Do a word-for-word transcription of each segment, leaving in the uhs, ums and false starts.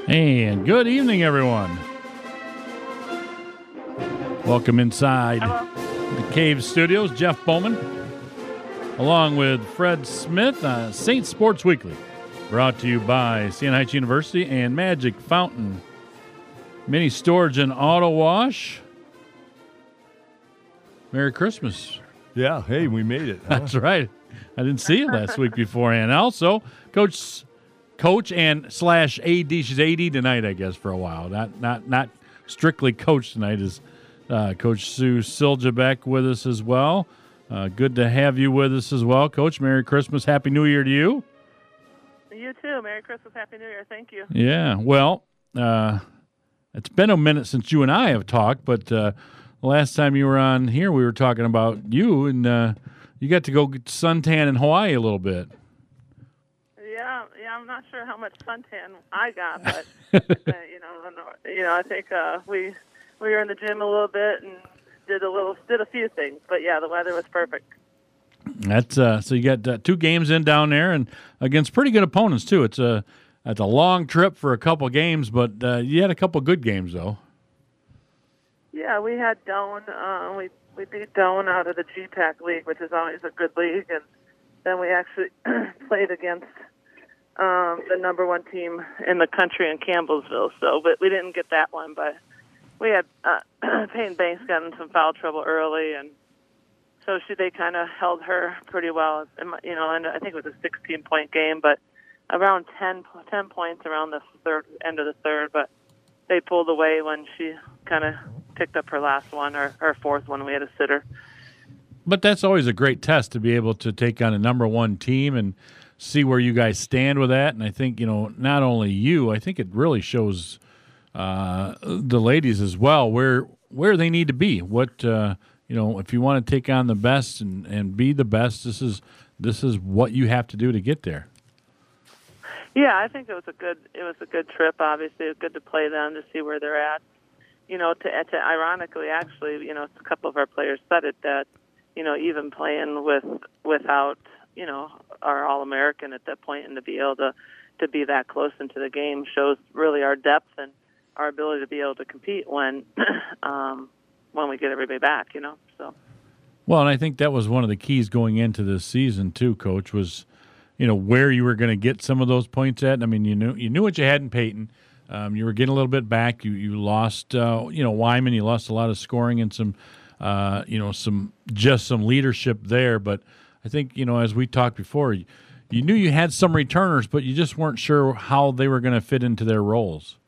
And good evening, everyone. Welcome inside Hello. the Cave Studios. Jeff Bowman, along with Fred Smith, uh, Saint Sports Weekly, brought to you by Siena Heights University and Magic Fountain Mini Storage and Auto Wash. Merry Christmas. Yeah, hey, we made it. Huh? That's right. I didn't see it last week beforehand. Also, Coach Coach and slash A D. She's A D tonight, I guess, for a while. Not not not strictly coach tonight. Is uh, Coach Sue Siljabeck with us as well. Uh, good to have you with us as well, Coach. Merry Christmas. Happy New Year to you. You too. Merry Christmas. Happy New Year. Thank you. Yeah. Well, uh, it's been a minute since you and I have talked, but uh, the last time you were on here, we were talking about you, and uh, you got to go get suntan in Hawaii a little bit. Yeah, yeah. I'm not sure how much suntan I got, but uh, you know, you know, I think uh, we we were in the gym a little bit and did a little, did a few things. But yeah, the weather was perfect. That's uh, so you got uh, two games in down there, and against pretty good opponents too. It's a it's a long trip for a couple games, but uh, you had a couple good games though. Yeah, we had Doane. Uh, we we beat Doane out of the G PAC League, which is always a good league, and then we actually played against um, the number one team in the country in Campbellsville. So, but we didn't get that one. But we had uh, Peyton Banks got in some foul trouble early, and so she they kind of held her pretty well. You know, and I think it was a sixteen-point game, but around ten, ten points around the third end of the third. But they pulled away when she kind of picked up her last one, or her fourth one. We had a sitter. But that's always a great test to be able to take on a number one team and see where you guys stand with that. And I think, you know, not only you, I think it really shows uh, the ladies as well where where they need to be. What uh, you know, if you want to take on the best and, and be the best, this is this is what you have to do to get there. Yeah, I think it was a good it was a good trip. Obviously, it was good to play them to see where they're at. You know, to, to ironically, actually, you know, a couple of our players said it that, you know, even playing with without, you know, our All-American at that point, and to be able to to be that close into the game shows really our depth and our ability to be able to compete when um, when we get everybody back. You know, so. Well, and I think that was one of the keys going into this season too, Coach, was, you know, where you were going to get some of those points at. I mean, you knew you knew what you had in Peyton. Um, you were getting a little bit back. You you lost, uh, you know, Wyman. You lost a lot of scoring and some, uh, you know, some just some leadership there. But I think, you know, as we talked before, you, you knew you had some returners, but you just weren't sure how they were going to fit into their roles.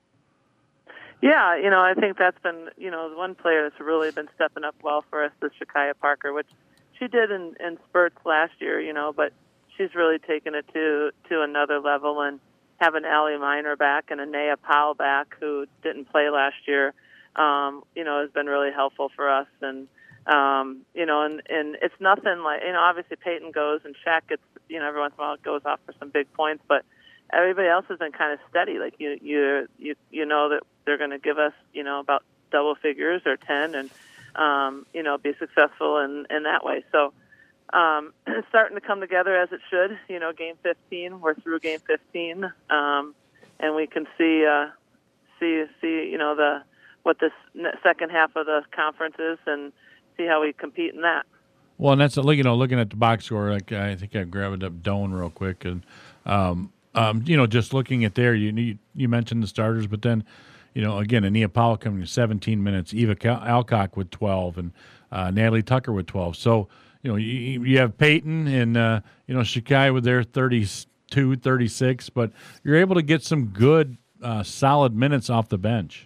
Yeah, you know, I think that's been, you know, one player that's really been stepping up well for us is Shakaya Parker, which she did in, in spurts last year, you know, but she's really taken it to to another level, and having Allie Miner back and Anaya Powell back, who didn't play last year, um, you know, has been really helpful for us. And, um, you know, and, and it's nothing like, you know, obviously Peyton goes and Shaq gets, you know, every once in a while it goes off for some big points, but everybody else has been kind of steady. Like you, you, you, you know that they're going to give us, you know, about double figures or ten and, um, you know, be successful in, in that way. So, Um, it's starting to come together as it should. You know, game fifteen, we're through game fifteen, um, and we can see, uh, see, see, you know, the what this second half of the conference is, and see how we compete in that. Well, and that's you know, looking at the box score. Like I think I grabbed up Doane real quick, and um, um, you know, just looking at there, you you, you mentioned the starters, but then, you know, again, Anaya Powell coming to seventeen minutes, Eva Alcock with twelve, and uh, Natalie Tucker with twelve. So. You know, you, you have Peyton and, uh, you know, Shikai with their thirty-two, thirty-six, but you're able to get some good, uh, solid minutes off the bench.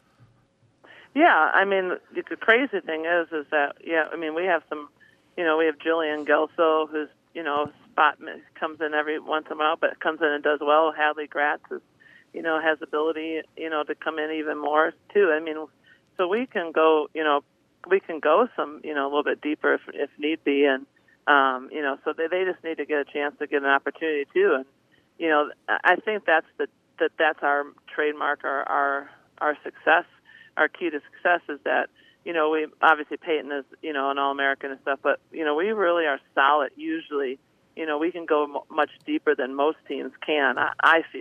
Yeah, I mean, the crazy thing is, is that, yeah, I mean, we have some, you know, we have Jillian Gelso, who's, you know, spot comes in every once in a while, but comes in and does well. Hadley Gratz is, you know, has ability, you know, to come in even more, too. I mean, so we can go, you know, we can go some, you know, a little bit deeper if, if need be. And, um, you know, so they, they just need to get a chance to get an opportunity too. And, you know, I think that's the, that that's our trademark, our, our, our success, our key to success is that, you know, we obviously Peyton is, you know, an All-American and stuff, but, you know, we really are solid usually. You know, we can go m- much deeper than most teams can, I, I feel.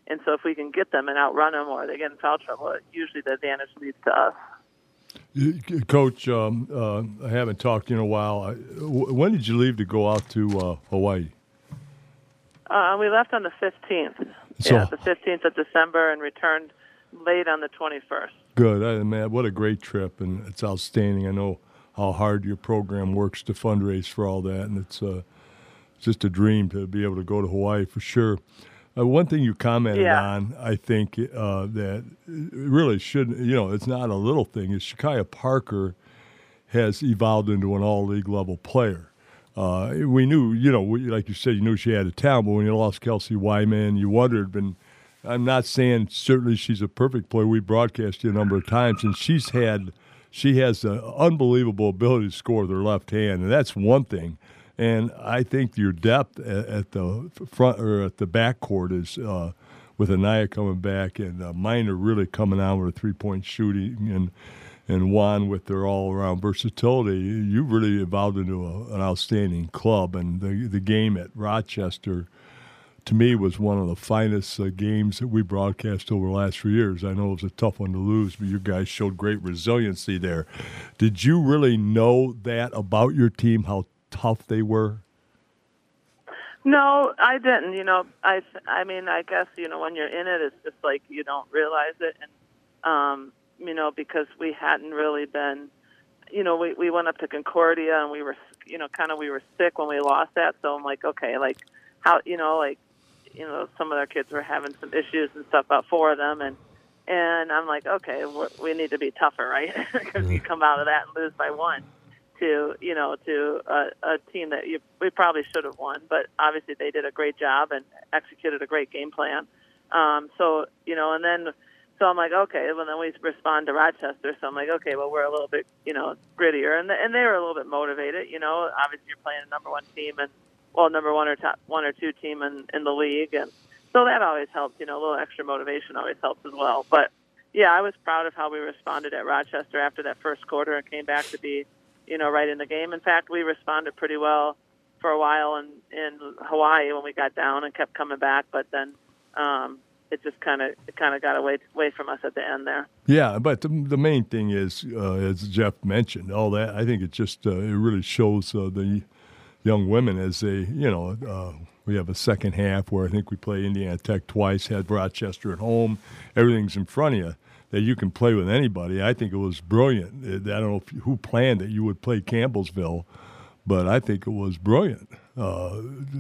And so if we can get them and outrun them or they get in foul trouble, usually the advantage leads to us. Coach, um, uh, I haven't talked to you in a while. I, when did you leave to go out to uh, Hawaii? Uh, we left on the fifteenth. So, yeah, the fifteenth of December and returned late on the twenty-first. Good. I, man, what a great trip, and it's outstanding. I know how hard your program works to fundraise for all that, and it's uh, just a dream to be able to go to Hawaii for sure. Uh, one thing you commented yeah. on, I think, uh, that really shouldn't, you know, it's not a little thing, is Shakiyah Parker has evolved into an all-league level player. Uh, we knew, you know, we, like you said, you knew she had a talent, but when you lost Kelsey Wyman, you wondered. And I'm not saying certainly she's a perfect player. We broadcast you a number of times, and she's had, she has an unbelievable ability to score with her left hand, and that's one thing. And I think your depth at, at the front or at the backcourt is uh, with Anaya coming back and uh, Minor really coming on with a three-point shooting and and Juan with their all-around versatility. You really evolved into a, an outstanding club. And the the game at Rochester, to me, was one of the finest uh, games that we broadcast over the last few years. I know it was a tough one to lose, but you guys showed great resiliency there. Did you really know that about your team, how tough they were? No, I didn't. You know, I I mean, I guess, you know, when you're in it, it's just like you don't realize it. And, um, you know, because we hadn't really been, you know, we, we went up to Concordia and we were, you know, kind of we were sick when we lost that. So I'm like, okay, like how, you know, like, you know, some of their kids were having some issues and stuff, about four of them. And, and I'm like, okay, we're, we need to be tougher, right? Because you come out of that and lose by one. To you know, to a, a team that you, we probably should have won, but obviously they did a great job and executed a great game plan. Um, so you know, and then so I'm like, okay, well then we respond to Rochester. So I'm like, okay, well we're a little bit you know grittier, and and they were a little bit motivated. You know, obviously you're playing a number one team and well number one or top one or two team in in the league, and so that always helps. You know, a little extra motivation always helps as well. But yeah, I was proud of how we responded at Rochester after that first quarter and came back to be. You know, right in the game. In fact, we responded pretty well for a while in, in Hawaii when we got down and kept coming back. But then um, it just kind of it kind of got away away from us at the end there. Yeah, but the, the main thing is, uh, as Jeff mentioned, all that. I think it just uh, it really shows uh, the young women as they, you know, uh, we have a second half where I think we play Indiana Tech twice, had Rochester at home. Everything's in front of you. That you can play with anybody. I think it was brilliant. I don't know if, who planned that you would play Campbellsville, but I think it was brilliant uh,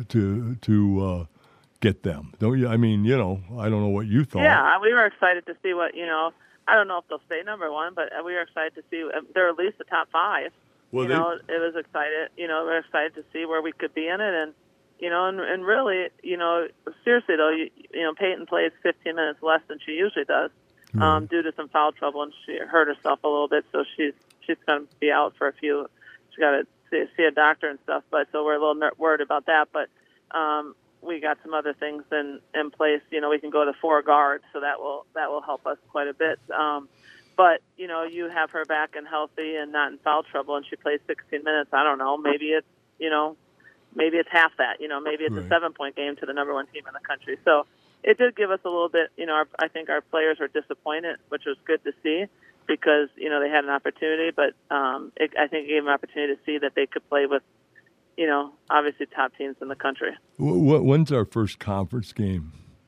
to to uh, get them. Don't you? I mean, you know, I don't know what you thought. Yeah, we were excited to see what you know. I don't know if they'll stay number one, but we were excited to see they're at least the top five. Well, you they, know, it was excited. You know, we we're excited to see where we could be in it, and you know, and, and really, you know, seriously though, you, you know, Peyton plays fifteen minutes less than she usually does. Um, due to some foul trouble, and she hurt herself a little bit, so she's she's going to be out for a few. She's got to see, see a doctor and stuff, but so we're a little worried about that. But um, we got some other things in, in place. You know, we can go to four guards, so that will that will help us quite a bit. Um, but you know, you have her back and healthy and not in foul trouble, and she plays sixteen minutes. I don't know. Maybe it's you know, maybe it's half that. You know, maybe it's right. a seven point game to the number one team in the country. So. It did give us a little bit, you know, our, I think our players were disappointed, which was good to see because, you know, they had an opportunity, but um, it, I think it gave them an opportunity to see that they could play with, you know, obviously top teams in the country. When's our first conference game?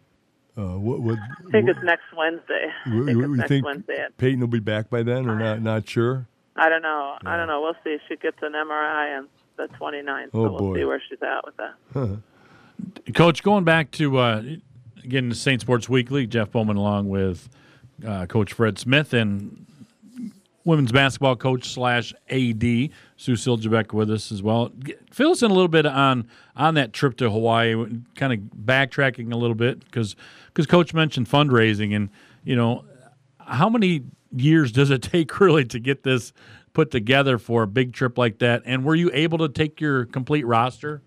Uh, what, what, I think what, it's next Wednesday. I think you, it's you next think Wednesday. Peyton will be back by then or not, not sure? I don't know. Yeah. I don't know. We'll see. She gets an M R I on the twenty-ninth, oh, so we'll boy. see where she's at with that. Huh. Coach, going back to uh, – again, the Saint Sports Weekly, Jeff Bowman along with uh, Coach Fred Smith and women's basketball coach slash A D, Sue Siljebeck with us as well. Fill us in a little bit on on that trip to Hawaii, kind of backtracking a little bit because because Coach mentioned fundraising and, you know, how many years does it take really to get this put together for a big trip like that? And were you able to take your complete roster?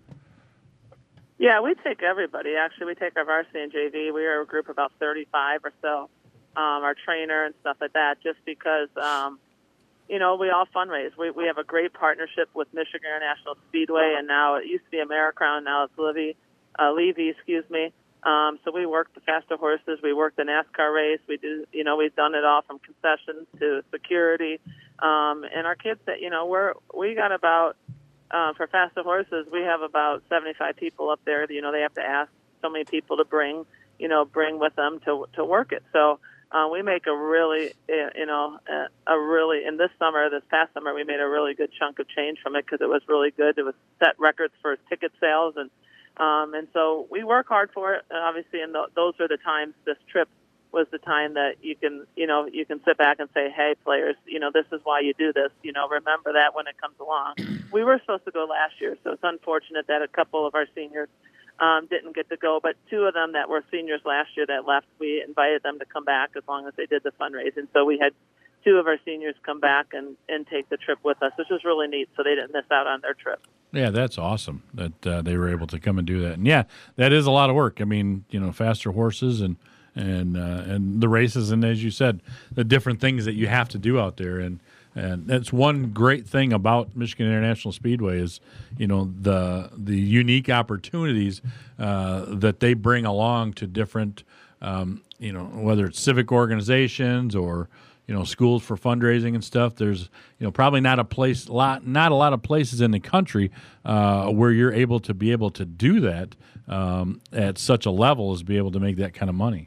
Yeah, we take everybody. Actually, we take our varsity and J V. We are a group of about thirty-five or so, um, our trainer and stuff like that, just because, um, you know, we all fundraise. We we have a great partnership with Michigan International Speedway, and now it used to be Americrown, now it's Levy, uh, Levy, excuse me. Um, so we work the faster horses. We work the NASCAR race. We do, you know, we've done it all from concessions to security. Um, and our kids, that you know, we're we got about uh, for faster horses, we have about seventy-five people up there. You know, they have to ask so many people to bring, you know, bring with them to to work it. So uh, we make a really, you know, a, a really in this summer, this past summer, we made a really good chunk of change from it because it was really good. It was set records for ticket sales and. Um, and so we work hard for it, obviously, and th- those are the times. This trip was the time that you can, you know, you can sit back and say, "Hey, players, you know, this is why you do this. You know, remember that when it comes along." We were supposed to go last year, so it's unfortunate that a couple of our seniors um, didn't get to go. But two of them that were seniors last year that left, we invited them to come back as long as they did the fundraising. So we had two of our seniors come back and, and take the trip with us, which was really neat. So they didn't miss out on their trip. Yeah, that's awesome that uh, they were able to come and do that. And yeah, that is a lot of work. I mean, you know, faster horses and and uh, and the races, and as you said, the different things that you have to do out there. And and that's one great thing about Michigan International Speedway is, you know, the the unique opportunities uh, that they bring along to different, um, you know, whether it's civic organizations or you know, schools for fundraising and stuff. There's, you know, probably not a place, lot, not a lot of places in the country uh, where you're able to be able to do that um, at such a level as be able to make that kind of money.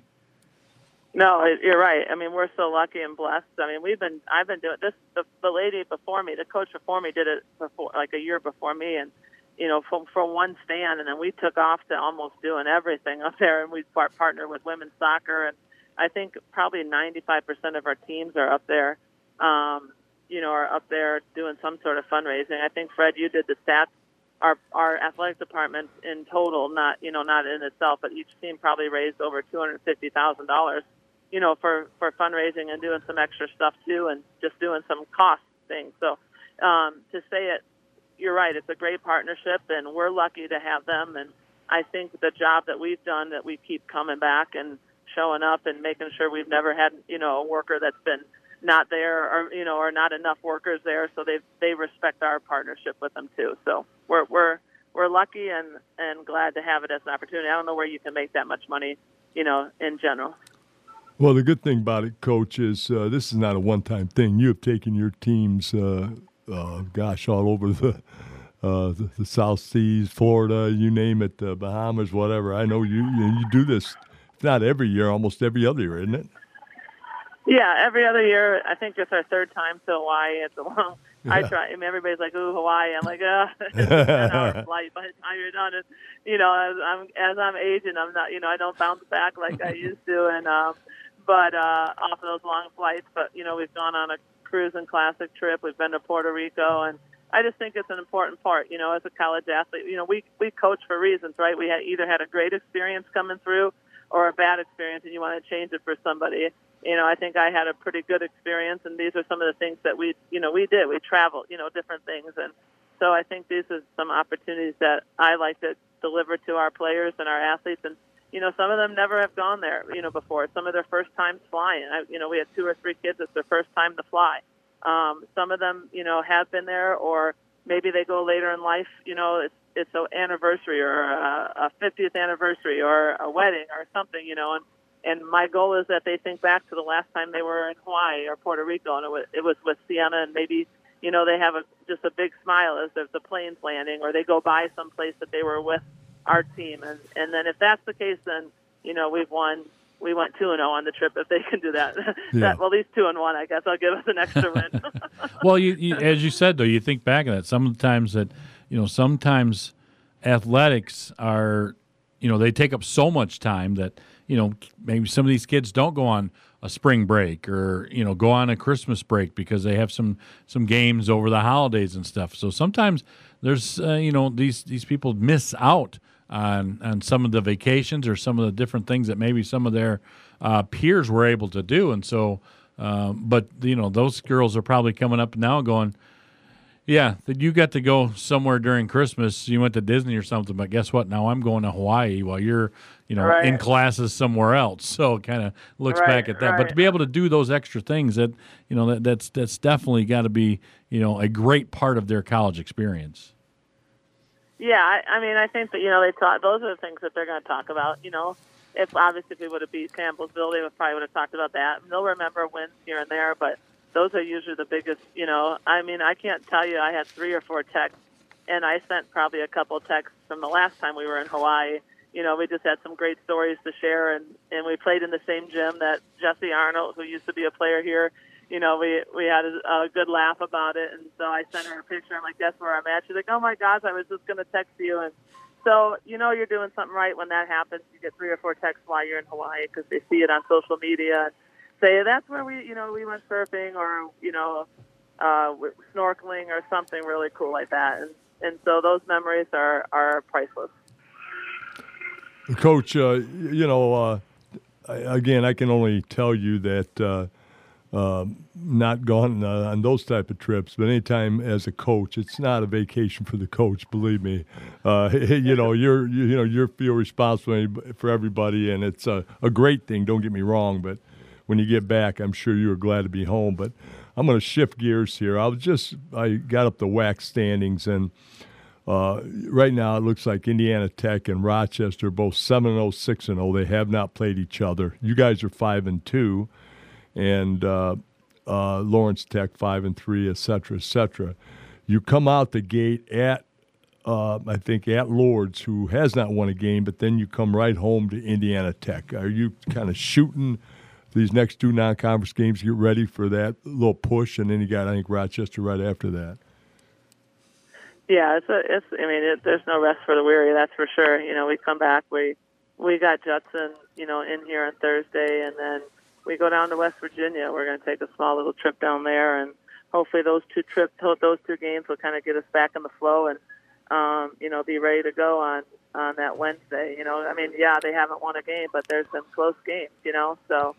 No, you're right. I mean, we're so lucky and blessed. I mean, we've been, I've been doing this. The, the lady before me, the coach before me, did it before, like a year before me, and you know, from from one stand, and then we took off to almost doing everything up there, and we part, partnered with women's soccer and. I think probably ninety-five percent of our teams are up there, um, you know, are up there doing some sort of fundraising. I think, Fred, you did the stats. Our our athletic department in total, not, you know, not in itself, but each team probably raised over two hundred fifty thousand dollars, you know, for, for fundraising and doing some extra stuff, too, and just doing some cost things. So um, to say it, you're right, it's a great partnership, and we're lucky to have them. And I think the job that we've done, that we keep coming back and showing up and making sure we've never had, you know, a worker that's been not there or, you know, or not enough workers there. So they they respect our partnership with them too. So we're, we're, we're lucky and, and glad to have it as an opportunity. I don't know where you can make that much money, you know, in general. Well, the good thing about it, Coach, is uh, this is not a one-time thing. You have taken your teams, uh, uh, gosh, all over the, uh, the the South Seas, Florida, you name it, the Bahamas, whatever. I know you you, you do this. Not every year, almost every other year, isn't it? Yeah, every other year. I think it's our third time to Hawaii. It's a long. Yeah. I try. I mean, everybody's like, "Ooh, Hawaii." I'm like, "Uh, it's a ten-hour flight by the time you're done." And you know, as I'm as I'm aging, I'm not. You know, I don't bounce back like I used to. And um, but uh, off of those long flights. But you know, we've gone on a cruise and classic trip. We've been to Puerto Rico, and I just think it's an important part. You know, as a college athlete, you know, we we coach for reasons, right? We had either had a great experience coming through or a bad experience, and you want to change it for somebody. You know, I think I had a pretty good experience, and these are some of the things that we, you know, we did. We traveled, you know, different things. And so I think these are some opportunities that I like to deliver to our players and our athletes. And, you know, some of them never have gone there, you know, before. Some of their first times flying. I, you know, we had two or three kids, it's their first time to fly. Um, some of them, you know, have been there, or maybe they go later in life, you know, it's, it's an anniversary or a, a fiftieth anniversary or a wedding or something, you know, and, and my goal is that they think back to the last time they were in Hawaii or Puerto Rico, and it was, it was with Sienna, and maybe, you know, they have a, just a big smile as if the plane's landing, or they go by someplace that they were with our team. And, and then if that's the case, then, you know, we've won. We went two and zero on the trip. If they can do that, yeah. that well, at least two and one, I guess I'll give us an extra win. Well, you, you, as you said, though, you think back on that. Sometimes that, you know, sometimes athletics are, you know, they take up so much time that, you know, maybe some of these kids don't go on a spring break or, you know, go on a Christmas break because they have some some games over the holidays and stuff. So sometimes there's, uh, you know, these these people miss out on on some of the vacations or some of the different things that maybe some of their uh, peers were able to do. And so, um, but, you know, those girls are probably coming up now going, yeah, that you got to go somewhere during Christmas. You went to Disney or something, but guess what? Now I'm going to Hawaii while you're, you know, right. in classes somewhere else. So it kind of looks right, back at that. right. But to be able to do those extra things, that you know, that, that's that's definitely got to be, you know, a great part of their college experience. Yeah, I, I mean, I think that, you know, they talk, those are the things that they're going to talk about. You know, if obviously if we would have beat Campbellsville, they would probably would have talked about that. They'll remember wins here and there, but those are usually the biggest, you know. I mean, I can't tell you, I had three or four texts, and I sent probably a couple texts from the last time we were in Hawaii. You know, we just had some great stories to share, and, and we played in the same gym that Jesse Arnold, who used to be a player here, you know, we we had a, a good laugh about it, and so I sent her a picture. I'm like, that's where I'm at. She's like, oh, my gosh, I was just going to text you. And so, you know, you're doing something right when that happens. You get three or four texts while you're in Hawaii because they see it on social media and say, that's where we, you know, we went surfing or, you know, uh, snorkeling or something really cool like that. And, and so those memories are, are priceless. Coach, uh, you know, uh, again, I can only tell you that uh, uh, not gone uh, on those type of trips, but anytime as a coach, it's not a vacation for the coach. Believe me, uh, you know, you're you, you know you feel responsible for everybody, and it's a, a great thing. Don't get me wrong, but when you get back, I'm sure you were glad to be home. But I'm going to shift gears here. I was just I got up the W A C standings and. Uh, right now, it looks like Indiana Tech and Rochester are both seven and oh, six and oh. They have not played each other. You guys are five and two, and uh, uh, Lawrence Tech five and three, et cetera, et cetera. You come out the gate at, uh, I think, at Lourdes, who has not won a game, but then you come right home to Indiana Tech. Are you kind of shooting these next two non-conference games to get ready for that little push, and then you got, I think, Rochester right after that? Yeah, it's a, it's. I mean, it, there's no rest for the weary. That's for sure. You know, we come back. We we got Judson, you know, in here on Thursday, and then we go down to West Virginia. We're going to take a small little trip down there, and hopefully those two trips, those two games, will kind of get us back in the flow and um, you know, be ready to go on on that Wednesday. You know, I mean, yeah, they haven't won a game, but there's some close games. You know, so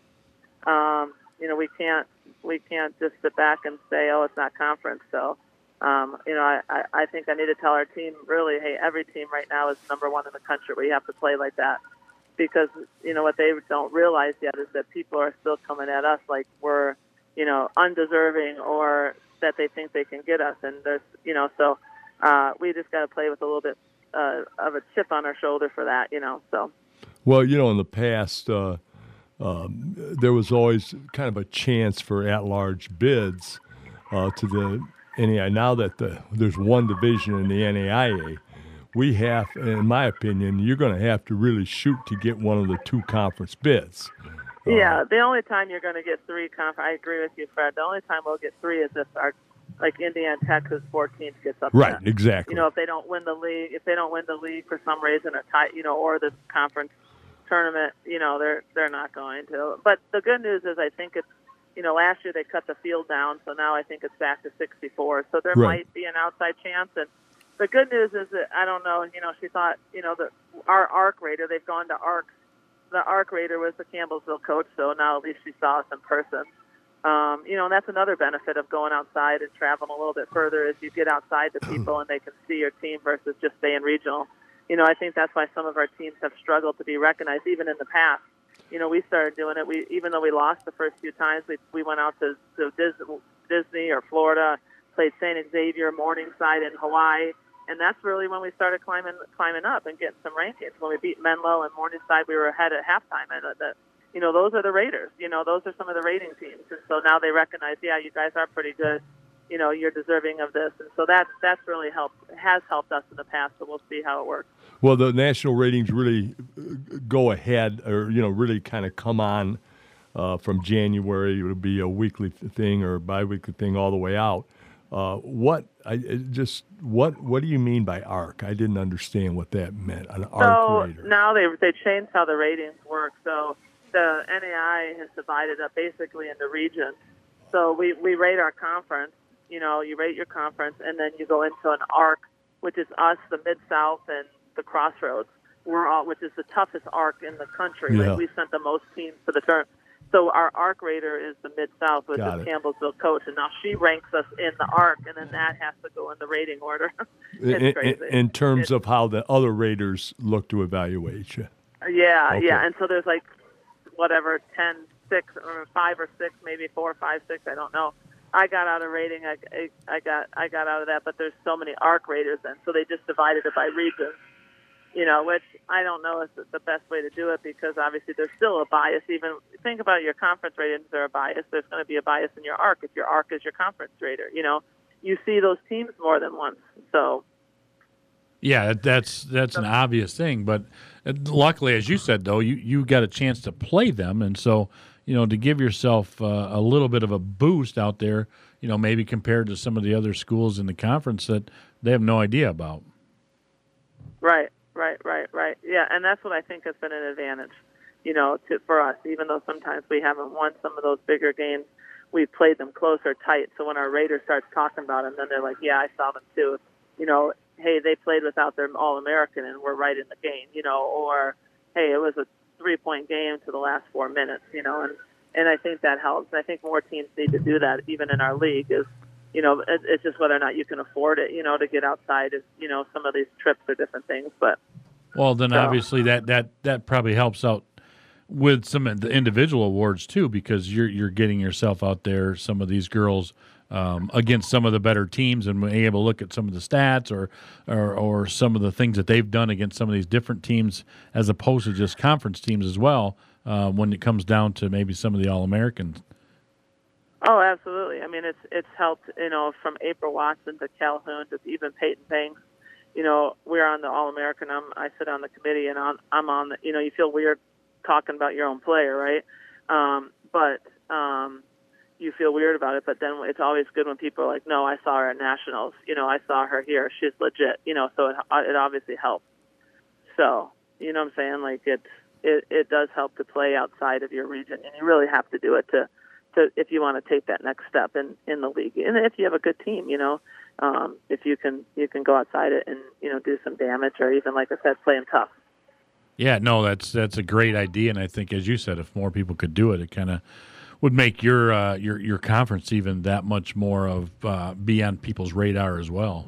um, you know, we can't we can't just sit back and say, oh, it's not conference. So. Um, you know, I, I, I think I need to tell our team, really, hey, every team right now is number one in the country. We have to play like that because, you know, what they don't realize yet is that people are still coming at us like we're, you know, undeserving or that they think they can get us. And there's, you know, so uh, we just got to play with a little bit uh, of a chip on our shoulder for that, you know, so. Well, you know, in the past, uh, um, there was always kind of a chance for at-large bids uh, to the N A I A. Now that the, there's one division in the N A I A, we have, in my opinion, you're going to have to really shoot to get one of the two conference bids. Yeah, uh, the only time you're going to get three conference, I agree with you, Fred. The only time we'll get three is if our, like Indiana Texas fourteenth gets up. Right, exactly. You know, if they don't win the league, if they don't win the league for some reason, or tie, you know, or this conference tournament, you know, they're they're not going to. But the good news is, I think it's. You know, last year they cut the field down, so now I think it's back to sixty-four. So there right. might be an outside chance. And the good news is that, I don't know, you know, she thought, you know, the, our ARC Raider, they've gone to ARC. The ARC Raider was the Campbellsville coach, so now at least she saw us in person. Um, you know, and that's another benefit of going outside and traveling a little bit further is you get outside to people and they can see your team versus just staying regional. You know, I think that's why some of our teams have struggled to be recognized, even in the past. You know, we started doing it. We even though we lost the first few times, we we went out to, to Disney, Disney or Florida, played Saint Xavier, Morningside, in Hawaii, and that's really when we started climbing climbing up and getting some rankings. When we beat Menlo and Morningside, we were ahead at halftime, and the, you know, those are the Raiders. You know, those are some of the rating teams, and so now they recognize, yeah, you guys are pretty good. You know, you're deserving of this, and so that's that's really helped has helped us in the past. So we'll see how it works. Well, the national ratings really go ahead, or you know, really kind of come on uh, from January. It'll be a weekly thing or a biweekly thing all the way out. Uh, what I just what what do you mean by ARC? I didn't understand what that meant. An ARC so rater. Now they they changed how the ratings work. So the N A I A has divided up basically into regions. So we we rate our conference. You know, you rate your conference, and then you go into an ARC, which is us, the Mid-South, and the Crossroads. We're all, which is the toughest ARC in the country. Yeah. Like we sent the most teams to the tournament. So our ARC rater is the Mid-South, which Got is it. Campbellsville coach, and now she ranks us in the ARC, and then that has to go in the rating order. It's in, crazy. in, in terms it's, of how the other raters look to evaluate you. Yeah, Okay. yeah, and so there's like whatever ten, six, or five or six, maybe four, five, six, I don't know. I got out of rating. I, I, I got I got out of that, but there's so many ARC raters then, so they just divided it by regions. You know, which I don't know is the best way to do it because obviously there's still a bias. Even think about your conference ratings are a bias. There's going to be a bias in your ARC if your ARC is your conference rater. You know, you see those teams more than once. So. Yeah, that's that's an obvious thing, but luckily, as you said, though, you, you got a chance to play them, and so you know to give yourself uh, a little bit of a boost out there, you know, maybe compared to some of the other schools in the conference that they have no idea about. Right, right, right, right. Yeah, and that's what I think has been an advantage, you know, to, for us. Even though sometimes we haven't won some of those bigger games, we've played them close or tight. So when our Raiders starts talking about them, then they're like, "Yeah, I saw them too." You know. Hey, they played without their All-American and we're right in the game, you know, or, hey, it was a three-point game to the last four minutes, you know, and, and I think that helps. And I think more teams need to do that, even in our league, is, you know, it, it's just whether or not you can afford it, you know, to get outside, is, you know, some of these trips are different things, but. Well, then so. obviously that, that, that probably helps out with some of the individual awards too, because you're, you're getting yourself out there, some of these girls, Um, against some of the better teams and being able to look at some of the stats or, or or some of the things that they've done against some of these different teams as opposed to just conference teams as well uh, when it comes down to maybe some of the All-Americans. Oh, absolutely. I mean, it's it's helped, you know, from April Watson to Calhoun to even Peyton Banks. You know, we're on the All-American. I'm, I sit on the committee, and on, I'm on the, you know, you feel weird talking about your own player, right? Um, but um, – you feel weird about it, but then it's always good when people are like, no, I saw her at Nationals. You know, I saw her here. She's legit. You know, so it, it obviously helps. So, you know what I'm saying? Like, it, it, it does help to play outside of your region, and you really have to do it to, to if you want to take that next step in, in the league. And if you have a good team, you know, um, if you can you can go outside it and, you know, do some damage or even, like I said, play them tough. Yeah, no, that's that's a great idea, and I think, as you said, if more people could do it, it kind of would make your uh, your your conference even that much more of uh, be on people's radar as well.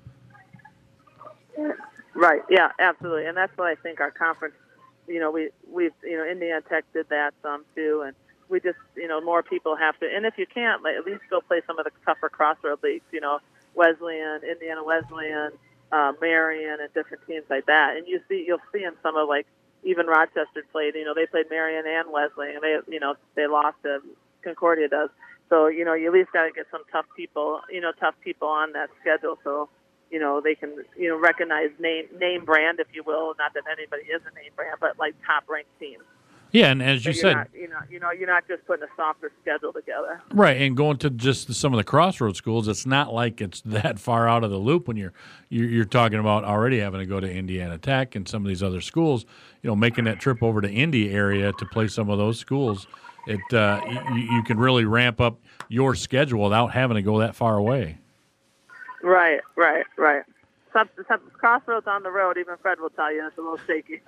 Right. Yeah. Absolutely. And that's what I think our conference. You know, we we you know Indiana Tech did that some too, and we just you know more people have to. And if you can't, like, at least go play some of the tougher crossroad leagues. You know, Wesleyan, Indiana Wesleyan, uh, Marion, and different teams like that. And you see, you'll see in some of like. Even Rochester played, you know, they played Marion and Wesleyan, and they, you know, they lost to Concordia does. So, you know, you at least got to get some tough people, you know, tough people on that schedule so, you know, they can, you know, recognize name, name brand, if you will. Not that anybody is a name brand, but like top-ranked teams. Yeah, and as you so said, not, you know, you know, you're not just putting a softer schedule together, right? And going to just some of the crossroads schools, it's not like it's that far out of the loop when you're you're, you're talking about already having to go to Indiana Tech and some of these other schools. You know, making that trip over to Indy area to play some of those schools, it uh, you, you can really ramp up your schedule without having to go that far away. Right, right, right. Some, some crossroads on the road, even Fred will tell you, it's a little shaky.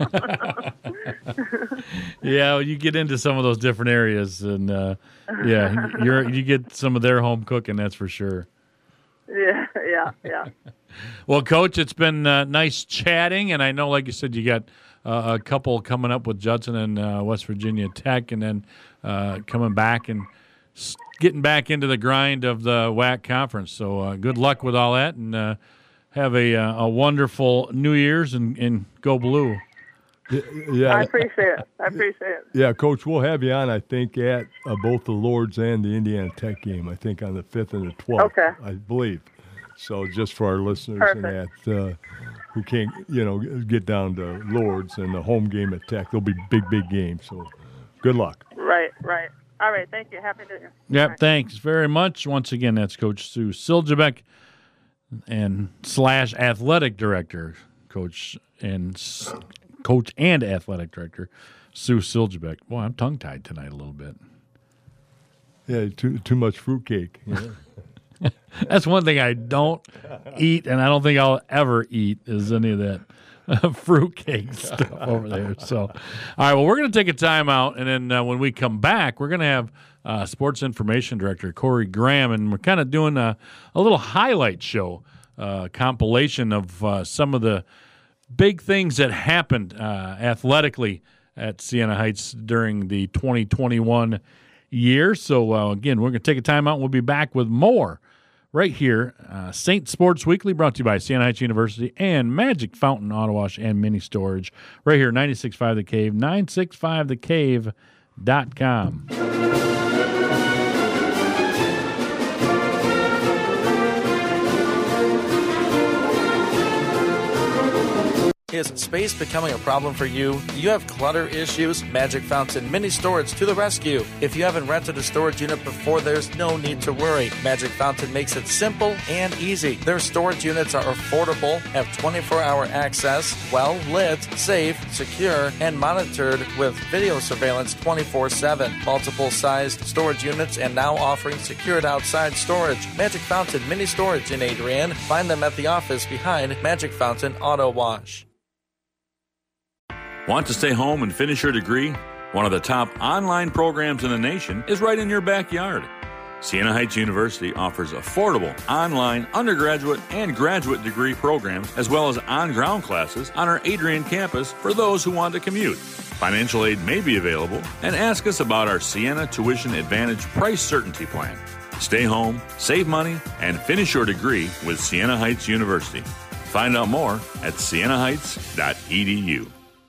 Yeah, well, you get into some of those different areas, and uh, yeah, you're you get some of their home cooking, that's for sure. Yeah, yeah, yeah. Well, Coach, it's been uh, nice chatting, and I know, like you said, you got uh, a couple coming up with Judson and uh, West Virginia Tech, and then uh, coming back and getting back into the grind of the W A C conference. So uh, good luck with all that, and uh, have a uh, a wonderful New Year's, and, and go blue. Yeah, I appreciate it. I appreciate it. Yeah, Coach, we'll have you on, I think, at uh, both the Lords and the Indiana Tech game, I think on the fifth and the twelfth, okay. I believe. So just for our listeners Perfect. and that uh, who can't, you know, get down to Lords and the home game at Tech, they'll be big, big games. So good luck. Right, right. All right, thank you. Happy New Year. Yep, right. Thanks very much. Once again, that's Coach Sue Siljebeck and slash athletic director, Coach and Coach and athletic director Sue Siljebeck. Boy, I'm tongue-tied tonight a little bit. Yeah, too too much fruitcake. You know? That's one thing I don't eat, and I don't think I'll ever eat is any of that uh, fruitcake stuff over there. So, all right, well, we're going to take a timeout, and then uh, when we come back, we're going to have uh, Sports Information Director Corey Graham, and we're kind of doing a, a little highlight show, uh, compilation of uh, some of the big things that happened uh, athletically at Siena Heights during the twenty twenty-one year. So, uh, again, we're going to take a time out and we'll be back with more right here. Uh, Saint Sports Weekly brought to you by Siena Heights University and Magic Fountain Auto Wash and Mini Storage right here, ninety-six point five The Cave, nine six five the cave dot com. Is space becoming a problem for you? Do you have clutter issues? Magic Fountain Mini Storage to the rescue. If you haven't rented a storage unit before, there's no need to worry. Magic Fountain makes it simple and easy. Their storage units are affordable, have twenty-four hour access, well lit, safe, secure, and monitored with video surveillance twenty-four seven. Multiple sized storage units and now offering secured outside storage. Magic Fountain Mini Storage in Adrian. Find them at the office behind Magic Fountain Auto Wash. Want to stay home and finish your degree? One of the top online programs in the nation is right in your backyard. Siena Heights University offers affordable online undergraduate and graduate degree programs as well as on-ground classes on our Adrian campus for those who want to commute. Financial aid may be available, and ask us about our Siena Tuition Advantage Price Certainty Plan. Stay home, save money, and finish your degree with Siena Heights University. Find out more at siena heights dot e d u.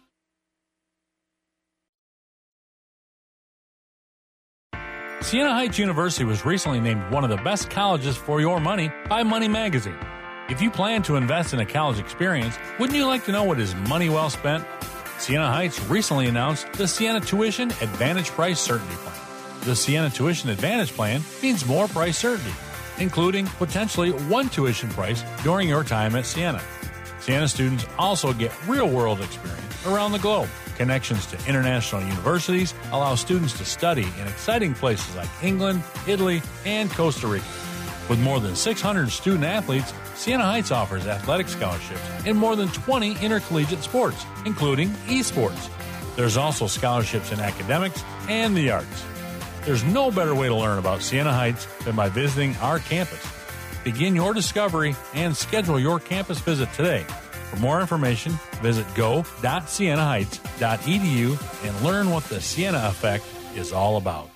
Siena Heights University was recently named one of the best colleges for your money by Money Magazine. If you plan to invest in a college experience, wouldn't you like to know what is money well spent? Siena Heights recently announced the Siena Tuition Advantage Price Certainty Plan. The Siena Tuition Advantage Plan means more price certainty, including potentially one tuition price during your time at Siena. Siena students also get real-world experience around the globe. Connections to international universities allow students to study in exciting places like England, Italy, and Costa Rica. With more than six hundred student athletes, Siena Heights offers athletic scholarships in more than twenty intercollegiate sports, including esports. There's also scholarships in academics and the arts. There's no better way to learn about Siena Heights than by visiting our campus. Begin your discovery and schedule your campus visit today. For more information, visit go dot siena heights dot e d u and learn what the Siena Effect is all about.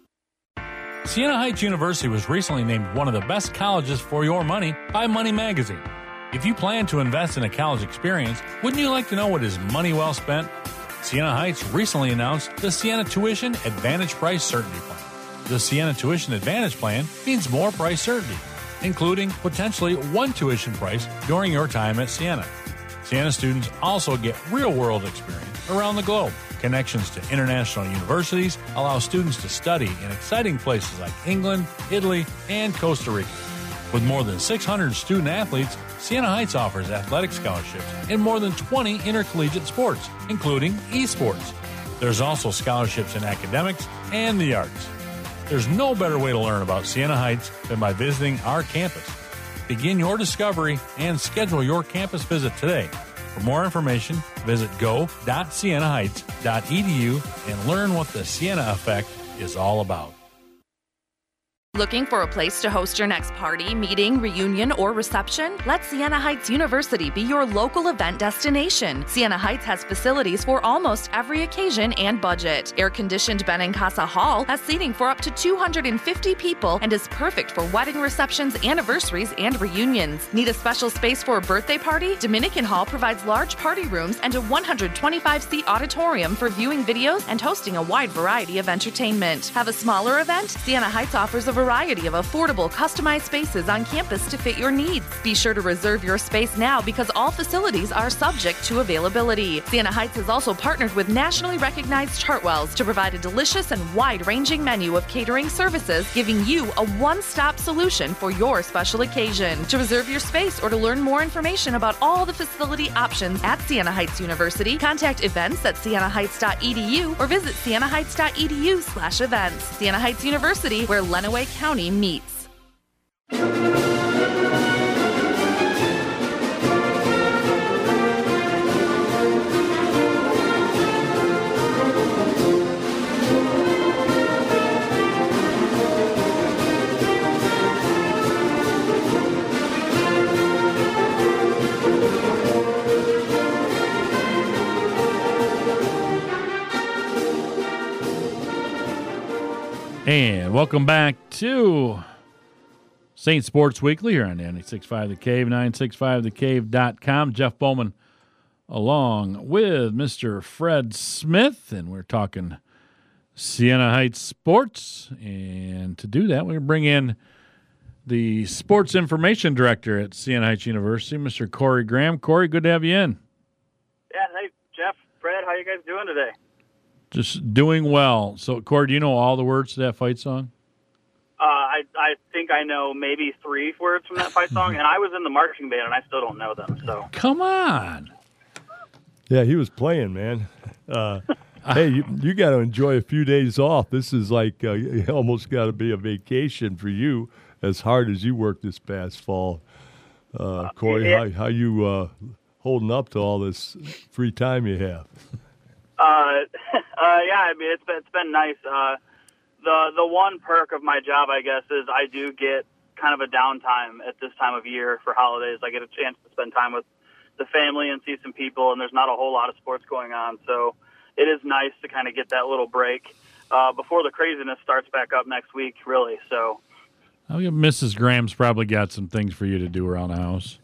Siena Heights University was recently named one of the best colleges for your money by Money Magazine. If you plan to invest in a college experience, wouldn't you like to know what is money well spent? Siena Heights recently announced the Siena Tuition Advantage Price Certainty Plan. The Siena Tuition Advantage Plan means more price certainty, including potentially one tuition price during your time at Siena. Siena students also get real-world experience around the globe. Connections to international universities allow students to study in exciting places like England, Italy, and Costa Rica. With more than six hundred student athletes, Siena Heights offers athletic scholarships in more than twenty intercollegiate sports, including esports. There's also scholarships in academics and the arts. There's no better way to learn about Siena Heights than by visiting our campus. Begin your discovery and schedule your campus visit today. For more information, visit go dot siena heights dot e d u and learn what the Siena Effect is all about. Looking for a place to host your next party, meeting, reunion, or reception? Let Siena Heights University be your local event destination. Siena Heights has facilities for almost every occasion and budget. Air-conditioned Benincasa Hall has seating for up to two hundred fifty people and is perfect for wedding receptions, anniversaries, and reunions. Need a special space for a birthday party? Dominican Hall provides large party rooms and a one hundred twenty-five seat auditorium for viewing videos and hosting a wide variety of entertainment. Have a smaller event? Siena Heights offers a variety of affordable, customized spaces on campus to fit your needs. Be sure to reserve your space now because all facilities are subject to availability. Siena Heights has also partnered with nationally recognized Chartwells to provide a delicious and wide-ranging menu of catering services, giving you a one-stop solution for your special occasion. To reserve your space or to learn more information about all the facility options at Siena Heights University, contact events at siena heights dot e d u or visit siena heights dot e d u slash events. Siena Heights University, where Lenawee County meets. And welcome back to Saint Sports Weekly here on ninety-six point five The Cave, nine six five the cave dot com. Jeff Bowman along with Mister Fred Smith, and we're talking Siena Heights sports. And to do that, we're going to bring in the Sports Information Director at Siena Heights University, Mister Corey Graham. Corey, good to have you in. Yeah, hey, Jeff, Fred, how you guys doing today? Just doing well. So, Corey, do you know all the words to that fight song? Uh, I I think I know maybe three words from that fight song, and I was in the marching band, and I still don't know them. So Come on. Yeah, he was playing, man. Uh, hey, you, you got to enjoy a few days off. This is like uh, almost got to be a vacation for you, as hard as you worked this past fall. Uh, Corey, yeah. how, how you uh, holding up to all this free time you have? Uh, uh, yeah, I mean it's been, it's been nice. Uh, the the one perk of my job, I guess, is I do get kind of a downtime at this time of year for holidays. I get a chance to spend time with the family and see some people, and there's not a whole lot of sports going on, so it is nice to kind of get that little break uh, before the craziness starts back up next week, really. So, I mean, Missus Graham's probably got some things for you to do around the house.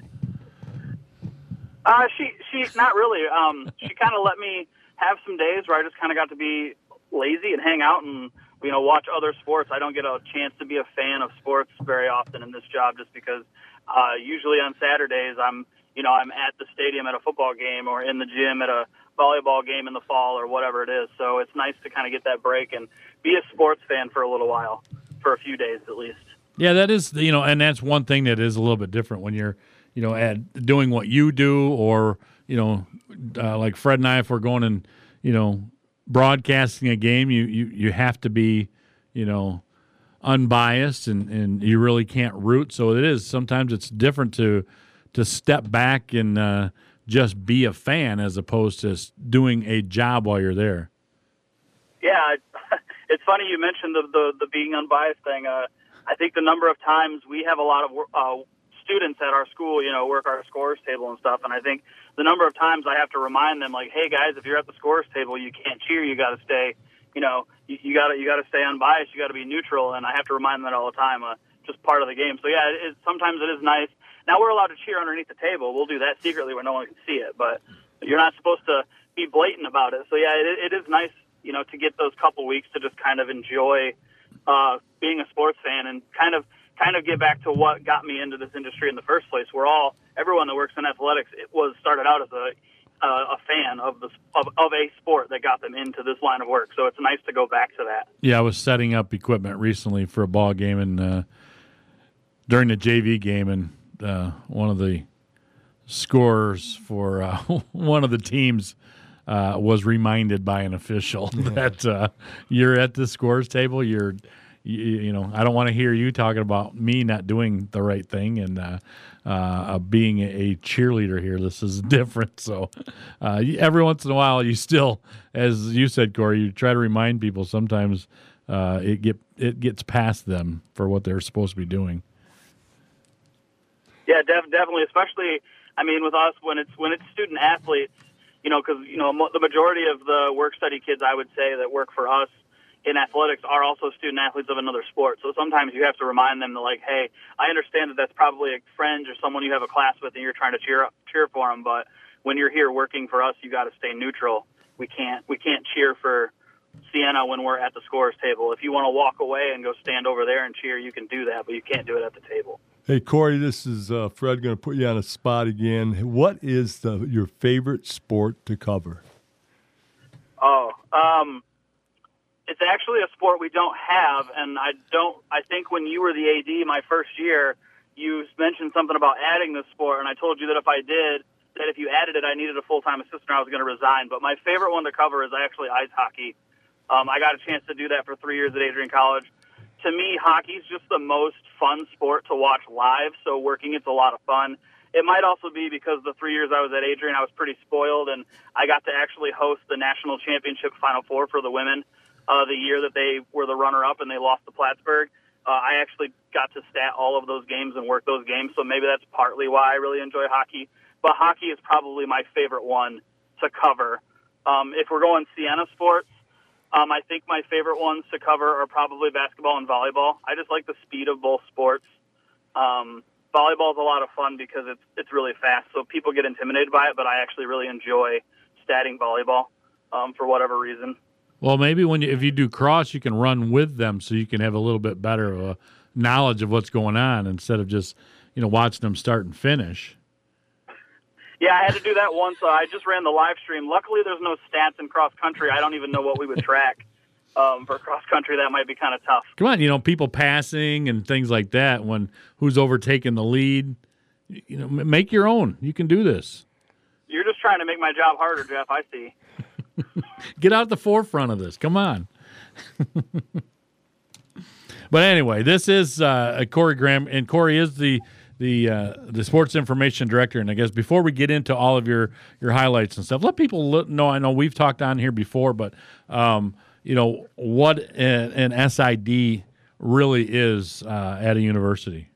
uh, she she not really. Um, she kind of let me have some days where I just kind of got to be lazy and hang out and, you know, watch other sports. I don't get a chance to be a fan of sports very often in this job just because uh, usually on Saturdays I'm, you know, I'm at the stadium at a football game or in the gym at a volleyball game in the fall or whatever it is. So it's nice to kind of get that break and be a sports fan for a little while, for a few days at least. Yeah, that is, you know, and that's one thing that is a little bit different when you're, you know, at doing what you do, or, you know, uh, like Fred and I, if we're going and, you know, broadcasting a game, you, you, you have to be, you know, unbiased, and, and you really can't root. So it is, sometimes it's different to to step back and uh, just be a fan as opposed to doing a job while you're there. Yeah, it's funny you mentioned the, the, the being unbiased thing. Uh, I think the number of times we have a lot of uh, students at our school, you know, work our scores table and stuff, and I think the number of times I have to remind them, like, hey, guys, if you're at the scores table, you can't cheer. You got to stay, you know, you, you got to you got to stay unbiased. You got to be neutral, and I have to remind them that all the time. Uh, just part of the game. So, yeah, it is, sometimes it is nice. Now we're allowed to cheer underneath the table. We'll do that secretly where no one can see it, but you're not supposed to be blatant about it. So, yeah, it, it is nice, you know, to get those couple weeks to just kind of enjoy uh, being a sports fan and kind of kind of get back to what got me into this industry in the first place. We're all, everyone that works in athletics, it was started out as a uh, a fan of the of, of a sport that got them into this line of work. So it's nice to go back to that. Yeah, I was setting up equipment recently for a ball game, and uh, during the J V game, and uh, one of the scorers for uh, one of the teams uh, was reminded by an official that uh, you're at the scores table. You're, you, you know, I don't want to hear you talking about me not doing the right thing and uh, uh, being a cheerleader here. This is different. So uh, every once in a while, you still, as you said, Corey, you try to remind people. Sometimes uh, it get it gets past them for what they're supposed to be doing. Yeah, def- definitely. Especially, I mean, with us when it's when it's student athletes, you know, because you know mo- the majority of the work study kids, I would say, that work for us in athletics are also student athletes of another sport. So sometimes you have to remind them that, like, hey, I understand that that's probably a friend or someone you have a class with, and you're trying to cheer up, cheer for them. But when you're here working for us, you got to stay neutral. We can't we can't cheer for Siena when we're at the scores table. If you want to walk away and go stand over there and cheer, you can do that, but you can't do it at the table. Hey, Corey, this is uh, Fred going to put you on a spot again. What is the, your favorite sport to cover? Oh, um, it's actually a sport we don't have, and I don't. I think when you were the A D my first year, you mentioned something about adding this sport, and I told you that if I did, that if you added it, I needed a full-time assistant, I was going to resign. But my favorite one to cover is actually ice hockey. Um, I got a chance to do that for three years at Adrian College. To me, hockey's just the most fun sport to watch live, so working it's a lot of fun. It might also be because the three years I was at Adrian, I was pretty spoiled, and I got to actually host the national championship Final Four for the women uh, the year that they were the runner-up and they lost to Plattsburgh. Uh, I actually got to stat all of those games and work those games, so maybe that's partly why I really enjoy hockey. But hockey is probably my favorite one to cover. Um, if we're going Siena sports, Um, I think my favorite ones to cover are probably basketball and volleyball. I just like the speed of both sports. Um, volleyball is a lot of fun because it's it's really fast, so people get intimidated by it, but I actually really enjoy statting volleyball um, for whatever reason. Well, maybe when you, if you do cross, you can run with them so you can have a little bit better of a knowledge of what's going on instead of just, you know, watching them start and finish. Yeah, I had to do that once. Uh, I just ran the live stream. Luckily, there's no stats in cross country. I don't even know what we would track um, for cross country. That might be kind of tough. Come on, you know, people passing and things like that. When who's overtaking the lead, you know, make your own. You can do this. You're just trying to make my job harder, Jeff. I see. Get out at the forefront of this. Come on. But anyway, this is uh, Corey Graham, and Corey is the the uh, the sports information director. And I guess before we get into all of your, your highlights and stuff, let people look, know. I know we've talked on here before, but um, you know what an, an S I D really is uh, at a university.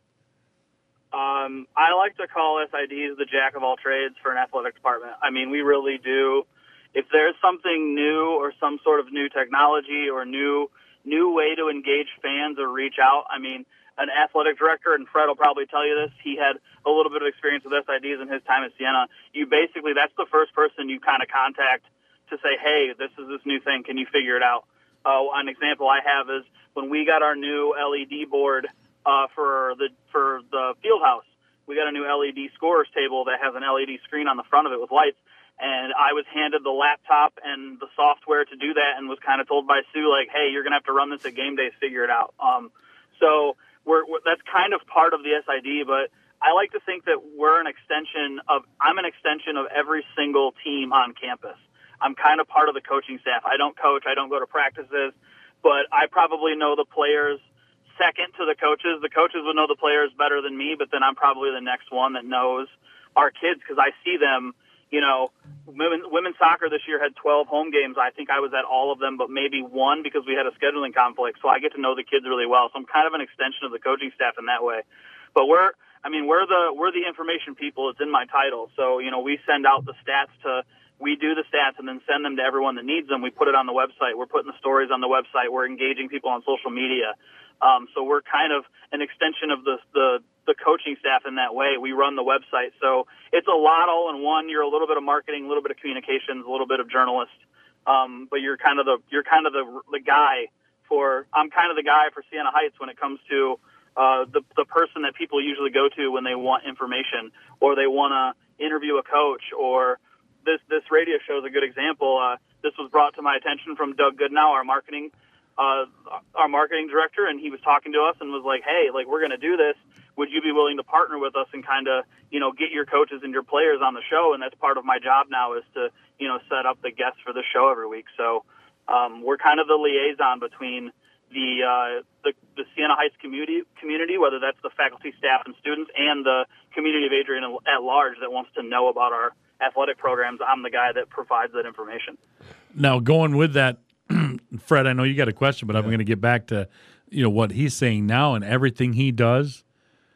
Um, I like to call S I Ds the jack of all trades for an athletic department. I mean, we really do. If there's something new or some sort of new technology or new new way to engage fans or reach out, I mean, an athletic director, and Fred will probably tell you this, he had a little bit of experience with S I Ds in his time at Siena. You basically, that's the first person you kind of contact to say, hey, this is this new thing. Can you figure it out? Uh, an example I have is when we got our new L E D board uh, for the for the field house. We got a new L E D scorers table that has an L E D screen on the front of it with lights. And I was handed the laptop and the software to do that and was kind of told by Sue, like, hey, you're going to have to run this at game days, figure it out. Um, so we're, we're, that's kind of part of the S I D, but I like to think that we're an extension of, I'm an extension of every single team on campus. I'm kind of part of the coaching staff. I don't coach, I don't go to practices, but I probably know the players second to the coaches. The coaches would know the players better than me, but then I'm probably the next one that knows our kids because I see them. You know, women, women's soccer this year had twelve home games. I think I was at all of them, but maybe one because we had a scheduling conflict. So I get to know the kids really well. So I'm kind of an extension of the coaching staff in that way. But we're, I mean, we're the we're the information people. It's in my title. So you know, we send out the stats to, we do the stats and then send them to everyone that needs them. We put it on the website. We're putting the stories on the website. We're engaging people on social media. Um, so we're kind of an extension of the the the coaching staff in that way. We run the website. So it's a lot all in one. You're a little bit of marketing, a little bit of communications, a little bit of journalist. Um, but you're kind of the, you're kind of the, the guy for, I'm kind of the guy for Siena Heights when it comes to, uh, the, the person that people usually go to when they want information or they want to interview a coach, or this, this radio show is a good example. Uh, this was brought to my attention from Doug Goodnow, our marketing, uh, our marketing director. And he was talking to us and was like, hey, like, we're going to do this. Would you be willing to partner with us and kind of, you know, get your coaches and your players on the show? And that's part of my job now is to, you know, set up the guests for the show every week. So um, we're kind of the liaison between the, uh, the the Siena Heights community, community, whether that's the faculty, staff, and students, and the community of Adrian at large that wants to know about our athletic programs. I'm the guy that provides that information. Now, going with that, Fred, I know you got a question, but yeah. I'm going to get back to, you know, what he's saying now and everything he does.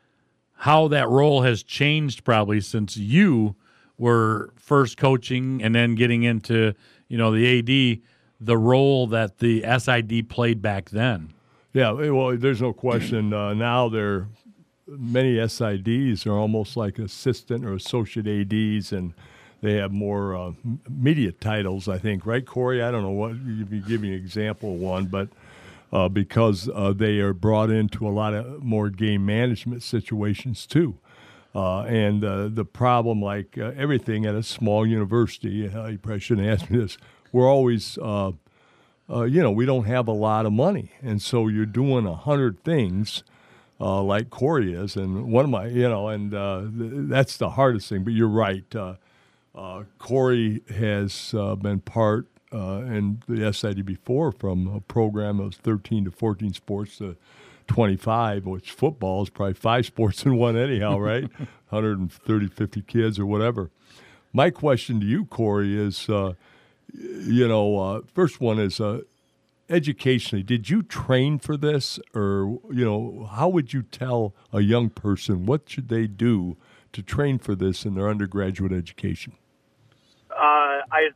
How that role has changed probably since you were first coaching and then getting into, you know, the A D, the role that the S I D played back then. Yeah, well, there's no question. Uh, now there, many S I Ds are almost like assistant or associate A Ds, and they have more uh, media titles, I think. Right, Corey? I don't know what, you give me an example of one, but Uh, because uh, they are brought into a lot of more game management situations too. Uh, and uh, the problem, like uh, everything at a small university, uh, you probably shouldn't ask me this, we're always, uh, uh, you know, we don't have a lot of money. And so you're doing a hundred things uh, like Corey is. And one of my, you know, and uh, th- that's the hardest thing. But you're right. Uh, uh, Corey has uh, been part Uh, and the S I D before, from a program that was thirteen to fourteen sports to twenty-five, which football is probably five sports in one anyhow, right? one hundred thirty, fifty kids or whatever. My question to you, Corey, is, uh, you know, uh, first one is uh, educationally, did you train for this? Or, you know, how would you tell a young person what should they do to train for this in their undergraduate education? Uh, I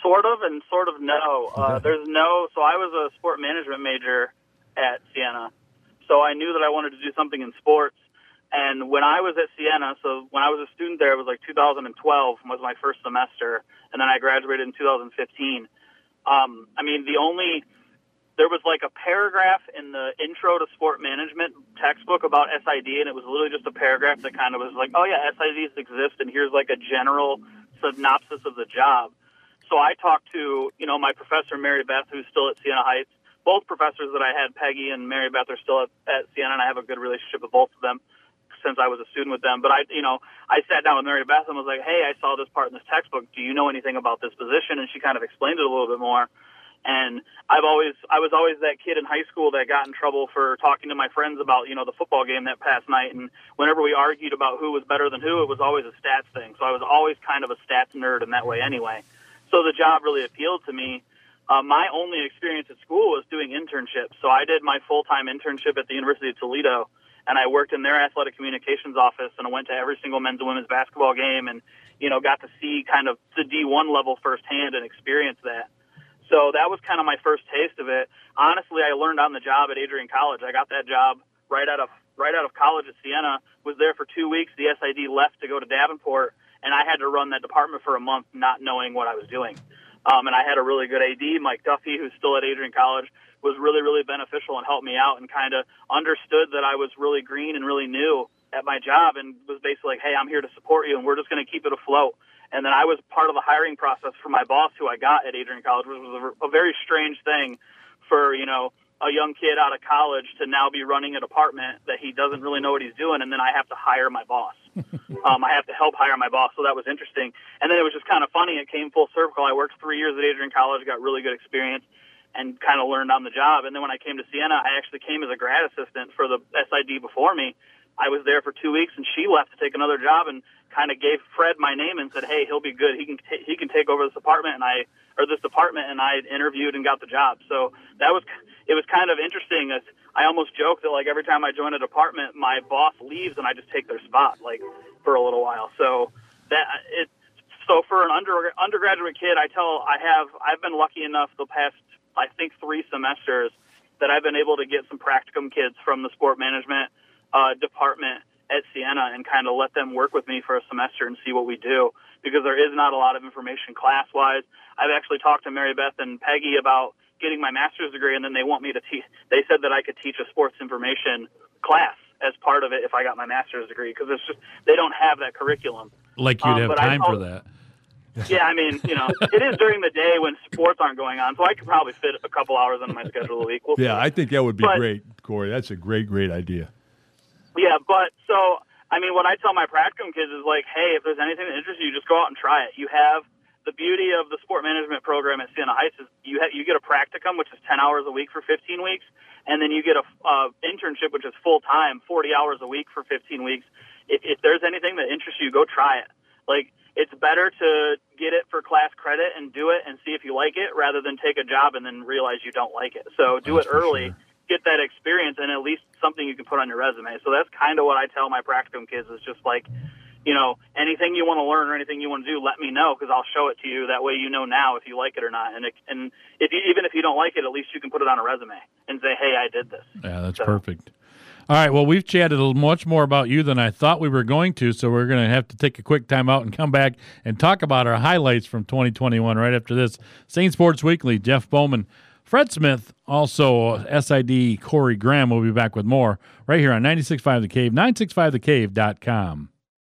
Sort of and sort of no. Uh, there's no. So I was a sport management major at Siena, so I knew that I wanted to do something in sports. And when I was at Siena, so when I was a student there, it was like two thousand twelve was my first semester, and then I graduated in two thousand fifteen. Um, I mean, the only there was like a paragraph in the intro to sport management textbook about S I D, and it was literally just a paragraph that kind of was like, oh yeah, S I Ds exist, and here's like a general synopsis of the job. So I talked to, you know, my professor, Mary Beth, who's still at Siena Heights. Both professors that I had, Peggy and Mary Beth, are still at, at Siena, and I have a good relationship with both of them since I was a student with them. But I, you know, I sat down with Mary Beth and was like, hey, I saw this part in this textbook. Do you know anything about this position? And she kind of explained it a little bit more. And I've always, I was always that kid in high school that got in trouble for talking to my friends about, you know, the football game that past night. And whenever we argued about who was better than who, it was always a stats thing. So I was always kind of a stats nerd in that way anyway. So the job really appealed to me. Uh, my only experience at school was doing internships. So I did my full-time internship at the University of Toledo, and I worked in their athletic communications office, and I went to every single men's and women's basketball game and, you know, got to see kind of the D one level firsthand and experience that. So that was kind of my first taste of it. Honestly, I learned on the job at Adrian College. I got that job right out of right out of college at Siena, was there for two weeks. The S I D left to go to Davenport, and I had to run that department for a month not knowing what I was doing. Um, and I had a really good A D, Mike Duffy, who's still at Adrian College, was really, really beneficial and helped me out and kind of understood that I was really green and really new at my job and was basically like, hey, I'm here to support you, and we're just going to keep it afloat. And then I was part of the hiring process for my boss, who I got at Adrian College, which was a, a very strange thing for, you know, a young kid out of college to now be running a department that he doesn't really know what he's doing, and then I have to hire my boss. um, I have to help hire my boss, so that was interesting. And then it was just kind of funny. It came full circle. I worked three years at Adrian College, got really good experience, and kind of learned on the job. And then when I came to Siena, I actually came as a grad assistant for the S I D before me. I was there for two weeks, and she left to take another job and kind of gave Fred my name and said, hey, he'll be good. He can t- he can take over this department, and I or this department, and I interviewed and got the job. So that was it was kind of interesting. As I almost joke that, like, every time I join a department, my boss leaves, and I just take their spot, like, for a little while. So that it so for an under, undergraduate kid, I tell I have I've been lucky enough the past I think three semesters that I've been able to get some practicum kids from the sport management uh, department at Siena and kind of let them work with me for a semester and see what we do, because there is not a lot of information class-wise. I've actually talked to Mary Beth and Peggy about getting my master's degree, and then they want me to teach. They said that I could teach a sports information class as part of it if I got my master's degree, because it's just they don't have that curriculum. Like you'd um, have time told, for that. Yeah, I mean, you know, it is during the day when sports aren't going on, so I could probably fit a couple hours into my schedule a week. We'll yeah, see. I think that would be but, great, Corey. That's a great, great idea. Yeah, but so, I mean, what I tell my practicum kids is like, hey, if there's anything that interests you, just go out and try it. You have the beauty of the sport management program at Siena Heights is you ha- you get a practicum, which is ten hours a week for fifteen weeks, and then you get a uh, internship, which is full-time, forty hours a week for fifteen weeks. If, if there's anything that interests you, go try it. Like, it's better to get it for class credit and do it and see if you like it rather than take a job and then realize you don't like it. So do That's it early, sure. get that experience, and at least something you can put on your resume. So that's kind of what I tell my practicum kids is just like, you know, anything you want to learn or anything you want to do, let me know, because I'll show it to you. That way you know now if you like it or not. And it, and if you, even if you don't like it, at least you can put it on a resume and say, hey, I did this. Yeah, that's so. perfect. All right, well, we've chatted a little much more about you than I thought we were going to, so we're going to have to take a quick time out and come back and talk about our highlights from twenty twenty-one right after this. Saint Sports Weekly, Jeff Bowman, Fred Smith, also S I D Corey Graham will be back with more right here on ninety-six point five The Cave, nine six five the cave dot com.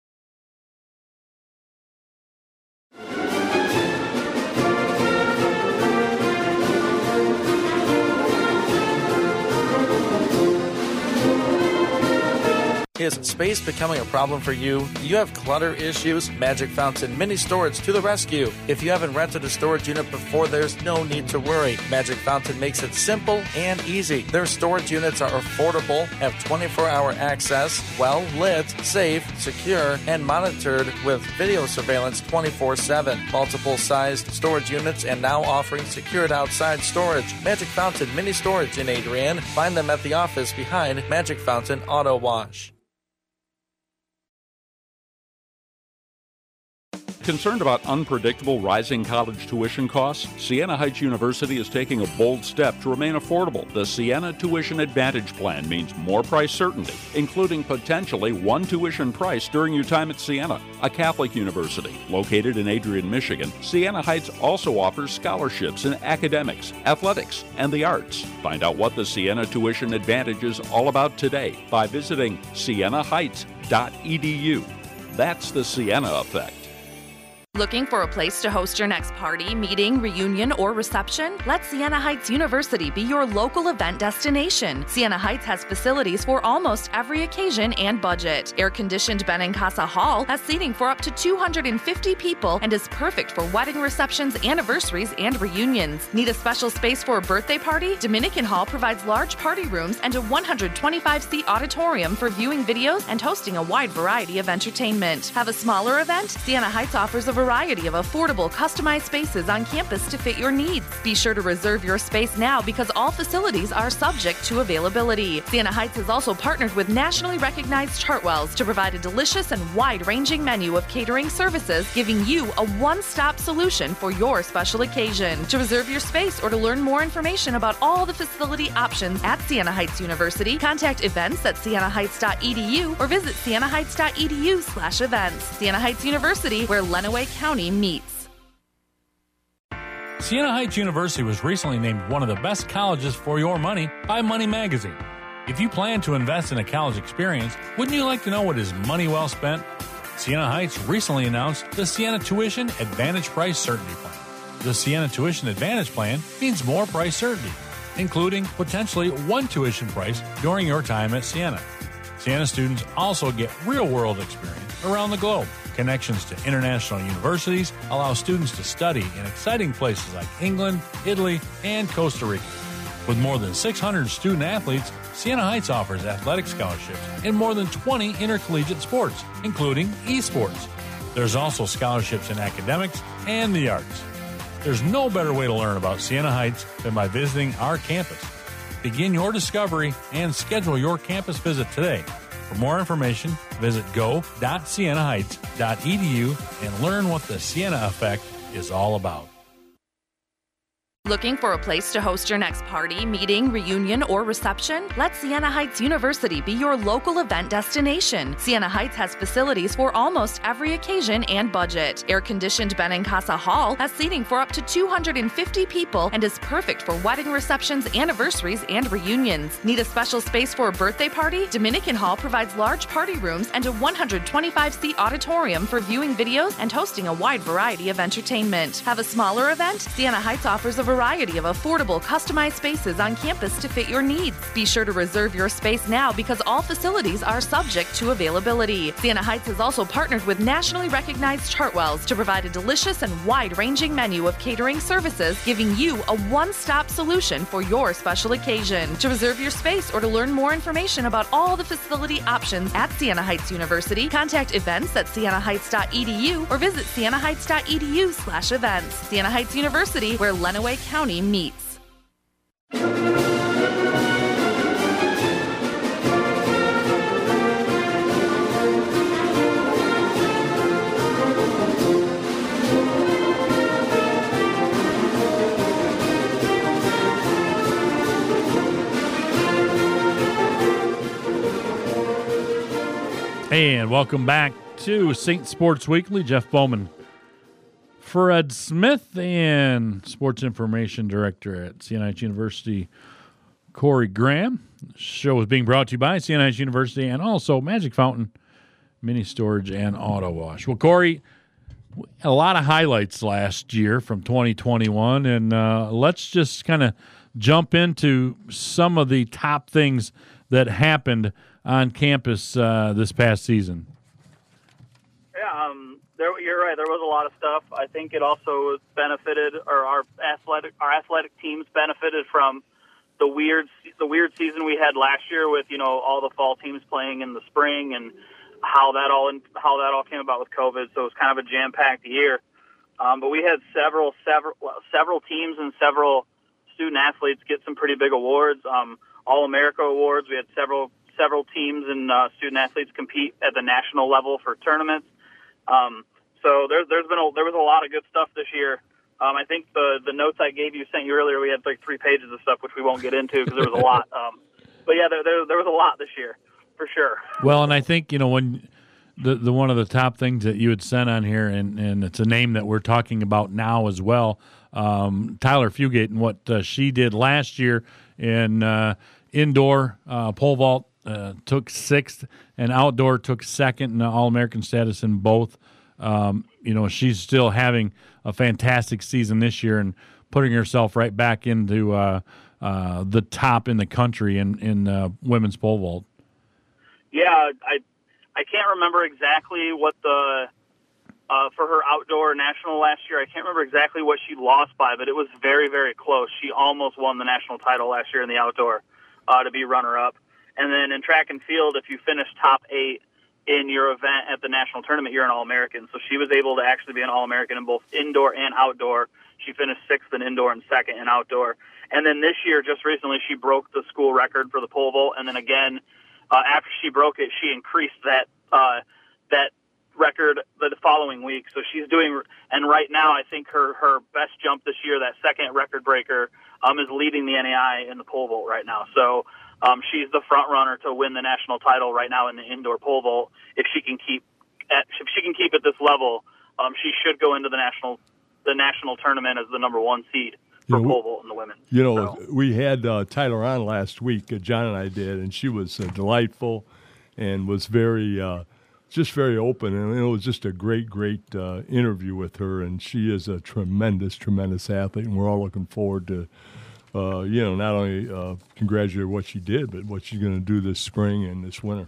Is space becoming a problem for you? Do you have clutter issues? Magic Fountain Mini Storage to the rescue. If you haven't rented a storage unit before, there's no need to worry. Magic Fountain makes it simple and easy. Their storage units are affordable, have twenty-four hour access, well lit, safe, secure, and monitored with video surveillance twenty-four seven. Multiple sized storage units and now offering secured outside storage. Magic Fountain Mini Storage in Adrian. Find them at the office behind Magic Fountain Auto Wash. Concerned about unpredictable rising college tuition costs? Siena Heights University is taking a bold step to remain affordable. The Siena Tuition Advantage Plan means more price certainty, including potentially one tuition price during your time at Siena. A Catholic university located in Adrian, Michigan, Siena Heights also offers scholarships in academics, athletics, and the arts. Find out what the Siena Tuition Advantage is all about today by visiting siena heights dot e d u. That's the Siena Effect. Looking for a place to host your next party, meeting, reunion, or reception? Let Siena Heights University be your local event destination. Siena Heights has facilities for almost every occasion and budget. Air-conditioned Benincasa Hall has seating for up to two hundred fifty people and is perfect for wedding receptions, anniversaries, and reunions. Need a special space for a birthday party? Dominican Hall provides large party rooms and a one hundred twenty-five seat auditorium for viewing videos and hosting a wide variety of entertainment. Have a smaller event? Siena Heights offers a variety of affordable, customized spaces on campus to fit your needs. Be sure to reserve your space now because all facilities are subject to availability. Siena Heights has also partnered with nationally recognized Chartwells to provide a delicious and wide-ranging menu of catering services, giving you a one-stop solution for your special occasion. To reserve your space or to learn more information about all the facility options at Siena Heights University, contact events at siena heights dot e d u or visit siena heights dot e d u slash events. Siena Heights University, where Lenawee County meets. Siena Heights University was recently named one of the best colleges for your money by Money Magazine. If you plan to invest in a college experience, wouldn't you like to know what is money well spent? Siena Heights recently announced the Siena Tuition Advantage Price Certainty Plan. The Siena Tuition Advantage Plan means more price certainty, including potentially one tuition price during your time at Siena. Siena students also get real-world experience around the globe. Connections to international universities allow students to study in exciting places like England, Italy, and Costa Rica. With more than six hundred student athletes, Siena Heights offers athletic scholarships in more than twenty intercollegiate sports, including esports. There's also scholarships in academics and the arts. There's no better way to learn about Siena Heights than by visiting our campus. Begin your discovery and schedule your campus visit today. For more information, visit go dot siena heights dot e d u and learn what the Siena Effect is all about. Looking for a place to host your next party, meeting, reunion, or reception? Let Siena Heights University be your local event destination. Siena Heights has facilities for almost every occasion and budget. Air-conditioned Benincasa Hall has seating for up to two hundred fifty people and is perfect for wedding receptions, anniversaries, and reunions. Need a special space for a birthday party? Dominican Hall provides large party rooms and a one hundred twenty-five seat auditorium for viewing videos and hosting a wide variety of entertainment. Have a smaller event? Siena Heights offers a variety of affordable, customized spaces on campus to fit your needs. Be sure to reserve your space now because all facilities are subject to availability. Siena Heights has also partnered with nationally recognized Chartwells to provide a delicious and wide-ranging menu of catering services, giving you a one-stop solution for your special occasion. To reserve your space or to learn more information about all the facility options at Siena Heights University, contact events at siena heights dot e d u or visit siena heights dot e d u slash events. Siena Heights University, where Lenawee County meets. And welcome back to Saint Sports Weekly. Jeff Bowman, Fred Smith, and Sports Information Director at Siena Heights University, Corey Graham. The show is being brought to you by Siena Heights University and also Magic Fountain, Mini Storage, and Auto Wash. Well, Corey, a lot of highlights last year from twenty twenty-one, and uh, let's just kind of jump into some of the top things that happened on campus uh, this past season. Yeah, um, there, you're right. There was a lot of stuff. I think it also benefited, or our athletic our athletic teams benefited from the weird the weird season we had last year with you know all the fall teams playing in the spring and how that all how that all came about with COVID. So it was kind of a jam packed year. Um, but we had several several several teams and several student athletes get some pretty big awards. Um, All America awards. We had several. Several teams and uh, student athletes compete at the national level for tournaments. Um, So there's there's been a, there was a lot of good stuff this year. Um, I think the the notes I gave you sent you earlier, we had like three pages of stuff, which we won't get into because there was a lot. Um, but yeah, there, there there was a lot this year for sure. Well, and I think you know when the the one of the top things that you had sent on here, and and it's a name that we're talking about now as well. Um, Tyler Fugate and what uh, she did last year in uh, indoor uh, pole vault. Uh, took sixth, and outdoor took second in the All-American status in both. Um, you know, she's still having a fantastic season this year and putting herself right back into uh, uh, the top in the country in, in uh, women's pole vault. Yeah, I I can't remember exactly what the uh, for her outdoor national last year. I can't remember exactly what she lost by, but it was very, very close. She almost won the national title last year in the outdoor uh, to be runner-up. And then in track and field, if you finish top eight in your event at the national tournament, you're an All-American. So she was able to actually be an All-American in both indoor and outdoor. She finished sixth in indoor and second in outdoor. And then this year, just recently, she broke the school record for the pole vault. And then again, uh, after she broke it, she increased that uh, that record the following week. So she's doing, and right now, I think her, her best jump this year, that second record breaker, um, is leading the N A I in the pole vault right now. So Um, she's the front runner to win the national title right now in the indoor pole vault. If she can keep at, if she can keep at this level, um, she should go into the national the national tournament as the number one seed for you know, pole vault in the women. You know, so. we had uh, Tyler on last week. Uh, John and I did, and she was uh, delightful and was very uh, just very open, and it was just a great, great uh, interview with her. And she is a tremendous, tremendous athlete, and we're all looking forward to. Uh, you know, not only uh, congratulate what she did, but what she's going to do this spring and this winter.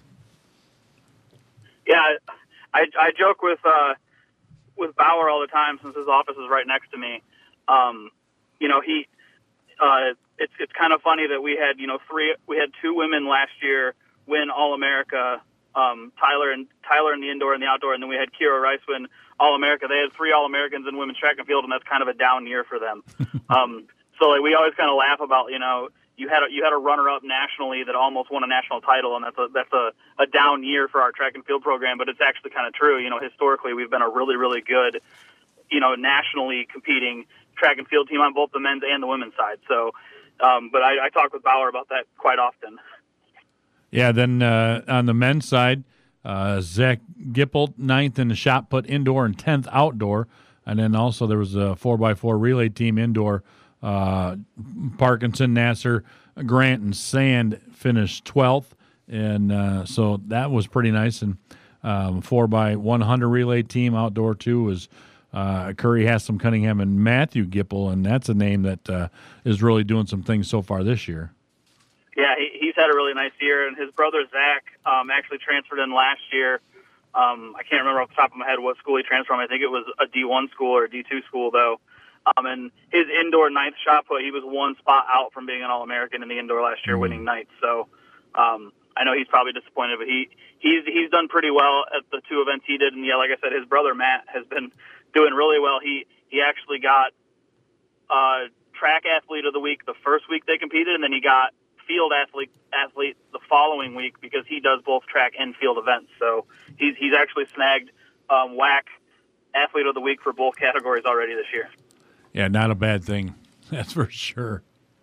Yeah, I, I joke with uh, with Bauer all the time since his office is right next to me. Um, you know, he uh, it's it's kind of funny that we had you know three we had two women last year win All America. Um, Tyler and Tyler in the indoor and the outdoor, and then we had Kira Rice win All America. They had three All Americans in women's track and field, and that's kind of a down year for them. um, So like, we always kind of laugh about, you know, you had a, you had a runner-up nationally that almost won a national title, and that's a that's a, a down year for our track and field program. But it's actually kind of true. You know, historically we've been a really really good, you know, nationally competing track and field team on both the men's and the women's side. So, um, but I, I talk with Bauer about that quite often. Yeah. Then uh, on the men's side, uh, Zach Gipple ninth in the shot put indoor and tenth outdoor, and then also there was a four by four relay team indoor. Uh, Parkinson, Nasser, Grant, and Sand finished twelfth, and uh, so that was pretty nice. And um, four by one hundred relay team outdoor two was uh, Curry, Haslam, Cunningham, and Matthew Gipple, and that's a name that uh, is really doing some things so far this year. Yeah, he, he's had a really nice year, and his brother Zach um, actually transferred in last year. Um, I can't remember off the top of my head what school he transferred from. I think it was a D one school or a D two school, though. Um, and his indoor ninth shot put, he was one spot out from being an All-American in the indoor last year, mm-hmm. winning ninth. So um, I know he's probably disappointed, but he he's he's done pretty well at the two events he did. And yeah, like I said, his brother Matt has been doing really well. He he actually got uh, track athlete of the week the first week they competed, and then he got field athlete athlete the following week because he does both track and field events. So he's he's actually snagged um, W A C athlete of the week for both categories already this year. Yeah, not a bad thing. That's for sure.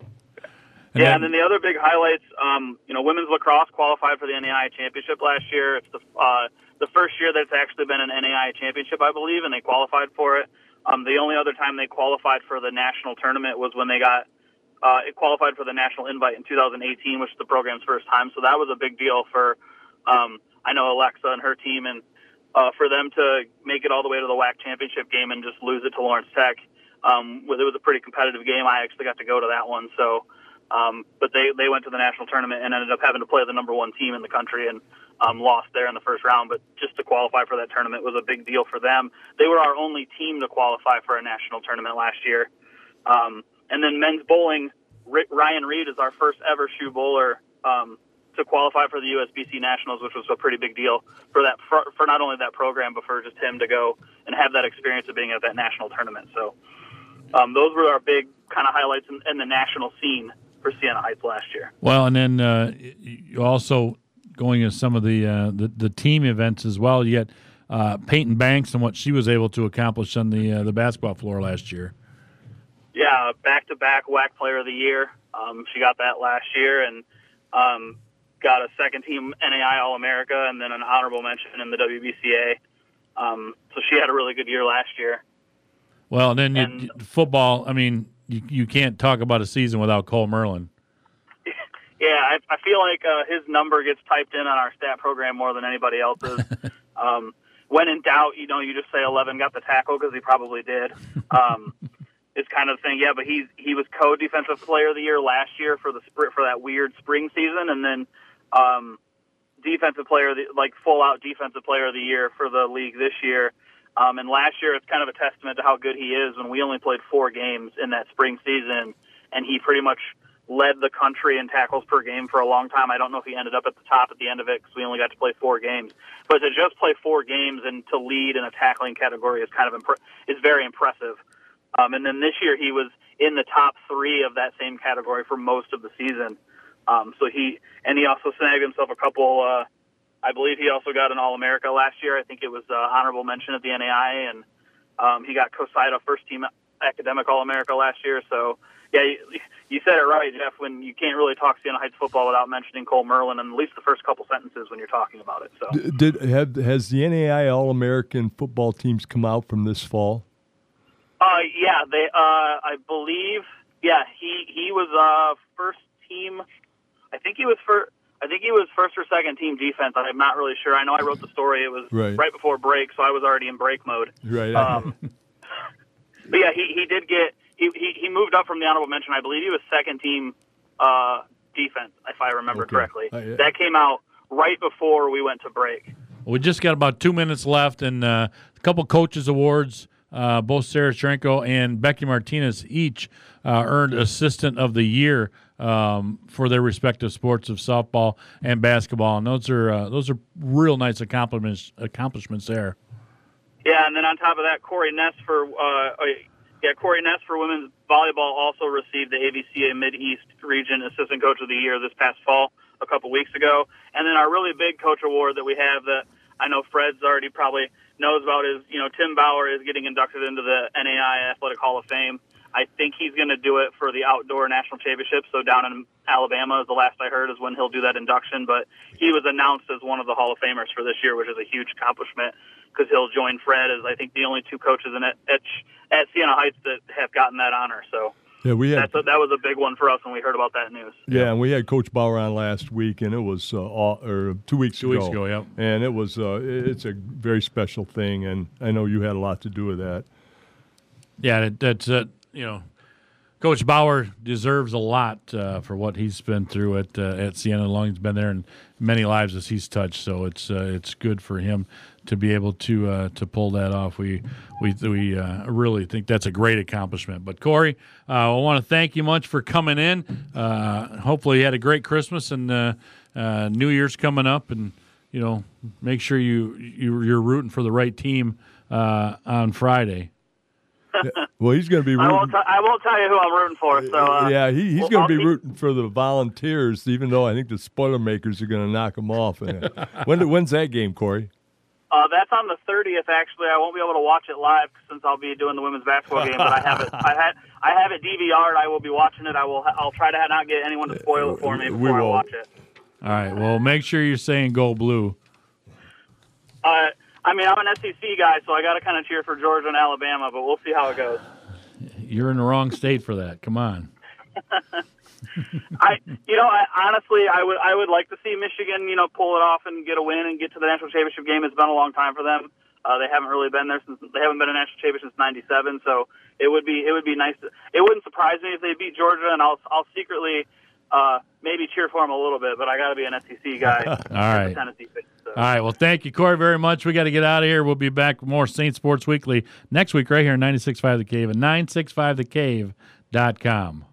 And yeah, then, and then the other big highlights, um, you know, women's lacrosse qualified for the N A I A championship last year. It's the uh, the first year that's actually been an N A I A championship, I believe, and they qualified for it. Um, the only other time they qualified for the national tournament was when they got uh, it qualified for the national invite in two thousand eighteen, which is the program's first time. So that was a big deal for, um, I know, Alexa and her team, and uh, for them to make it all the way to the W A C championship game and just lose it to Lawrence Tech. Um, it was a pretty competitive game. I actually got to go to that one. So, um, but they, they went to the national tournament and ended up having to play the number one team in the country and um, lost there in the first round. But just to qualify for that tournament was a big deal for them. They were our only team to qualify for a national tournament last year. Um, and then men's bowling, Ryan Reed is our first ever shoe bowler um, to qualify for the U S B C Nationals, which was a pretty big deal for that for, for not only that program, but for just him to go and have that experience of being at that national tournament. So um, those were our big kind of highlights in, in the national scene for Siena Heights last year. Well, and then uh, you also going to some of the, uh, the the team events as well. You got uh, Peyton Banks and what she was able to accomplish on the uh, the basketball floor last year. Yeah, back-to-back W A C Player of the Year. Um, she got that last year and um, got a second-team N A I All-America and then an honorable mention in the W B C A. Um, so she had a really good year last year. Well, and then and, you, football, I mean, you, you can't talk about a season without Cole Merlin. Yeah, I, I feel like uh, his number gets typed in on our stat program more than anybody else's. um, when in doubt, you know, you just say eleven got the tackle because he probably did. Um, it's kind of the thing, yeah. But he's he was co-defensive player of the year last year for the for that weird spring season, and then um, defensive player, of the, like full out defensive player of the year for the league this year. Um, and last year, it's kind of a testament to how good he is when we only played four games in that spring season, and he pretty much led the country in tackles per game for a long time. I don't know if he ended up at the top at the end of it because we only got to play four games. But to just play four games and to lead in a tackling category is kind of impre- is very impressive. Um, and then this year he was in the top three of that same category for most of the season. Um, so he and he also snagged himself a couple. Uh, I believe he also got an All-America last year. I think it was uh, honorable mention at the N A I, and um, he got COSIDA first team academic All-America last year. So. Yeah, you, you said it right, Jeff, when you can't really talk Siena Heights football without mentioning Cole Merlin in at least the first couple sentences when you're talking about it. So, Did have has the N A I All-American football teams come out from this fall? Uh, yeah, they. Uh, I believe. Yeah, he he was uh first team. I think he was for. I think he was first or second team defense. I'm not really sure. I know I wrote the story. It was right, right before break, so I was already in break mode. Right. Um, but yeah, he he did get. He, he he moved up from the honorable mention. I believe he was second team uh, defense, if I remember okay. correctly. Uh, yeah. That came out right before we went to break. We just got about two minutes left, and uh, a couple coaches awards. Uh, both Sarah Shrenko and Becky Martinez each uh, earned Assistant of the Year um, for their respective sports of softball and basketball, and those are uh, those are real nice accomplishments accomplishments there. Yeah, and then on top of that, Corey Ness for. Uh, Yeah, Corey Ness for women's volleyball also received the A B C A Mid-East Region Assistant Coach of the Year this past fall, a couple weeks ago. And then our really big coach award that we have that I know Fred's already probably knows about is, you know, Tim Bauer is getting inducted into the N A I Athletic Hall of Fame. I think he's going to do it for the outdoor national championship. So down in Alabama, is the last I heard, is when he'll do that induction. But he was announced as one of the Hall of Famers for this year, which is a huge accomplishment because he'll join Fred as I think the only two coaches in at, at, at Siena Heights that have gotten that honor. So yeah, we had that's a, that was a big one for us when we heard about that news. Yeah, and we had Coach Bauer on last week, and it was uh, all, or two weeks two ago. Two weeks ago, yep. And it was uh, it's a very special thing, and I know you had a lot to do with that. Yeah, that, that's uh, you know. Coach Bauer deserves a lot uh, for what he's been through at uh, at Siena. Long he's been there, and many lives as he's touched. So it's uh, it's good for him to be able to uh, to pull that off. We we we uh, really think that's a great accomplishment. But Corey, uh, I want to thank you much for coming in. Uh, hopefully, you had a great Christmas and uh, uh, New Year's coming up, and you know, make sure you, you you're rooting for the right team uh, on Friday. Yeah. Well, he's going to be rooting. I won't, t- I won't tell you who I'm rooting for. So uh, yeah, he, he's well, going to be keep... rooting for the Volunteers, even though I think the Spoilermakers are going to knock him off. when when's that game, Corey? Uh, that's on the thirtieth. Actually, I won't be able to watch it live since I'll be doing the women's basketball game. But I have it. I had. I have it D V R'd. I will be watching it. I will. I'll try to not get anyone to spoil it for me before I watch it. All right. Well, make sure you're saying "Go Blue." Uh, I mean, I'm an S E C guy, so I got to kind of cheer for Georgia and Alabama, but we'll see how it goes. You're in the wrong state for that. Come on. I, you know, I, honestly, I would, I would like to see Michigan, you know, pull it off and get a win and get to the national championship game. It's been a long time for them. Uh, they haven't really been there since they haven't been a national champion since ninety-seven. So it would be, it would be nice. To, it wouldn't surprise me if they beat Georgia, and I'll, I'll secretly. Uh, maybe cheer for him a little bit, but I got to be an S E C guy. All right. Tennessee fan, so. All right. Well, thank you, Corey, very much. We got to get out of here. We'll be back with more Saint Sports Weekly next week right here on ninety-six point five The Cave and nine six five the cave dot com.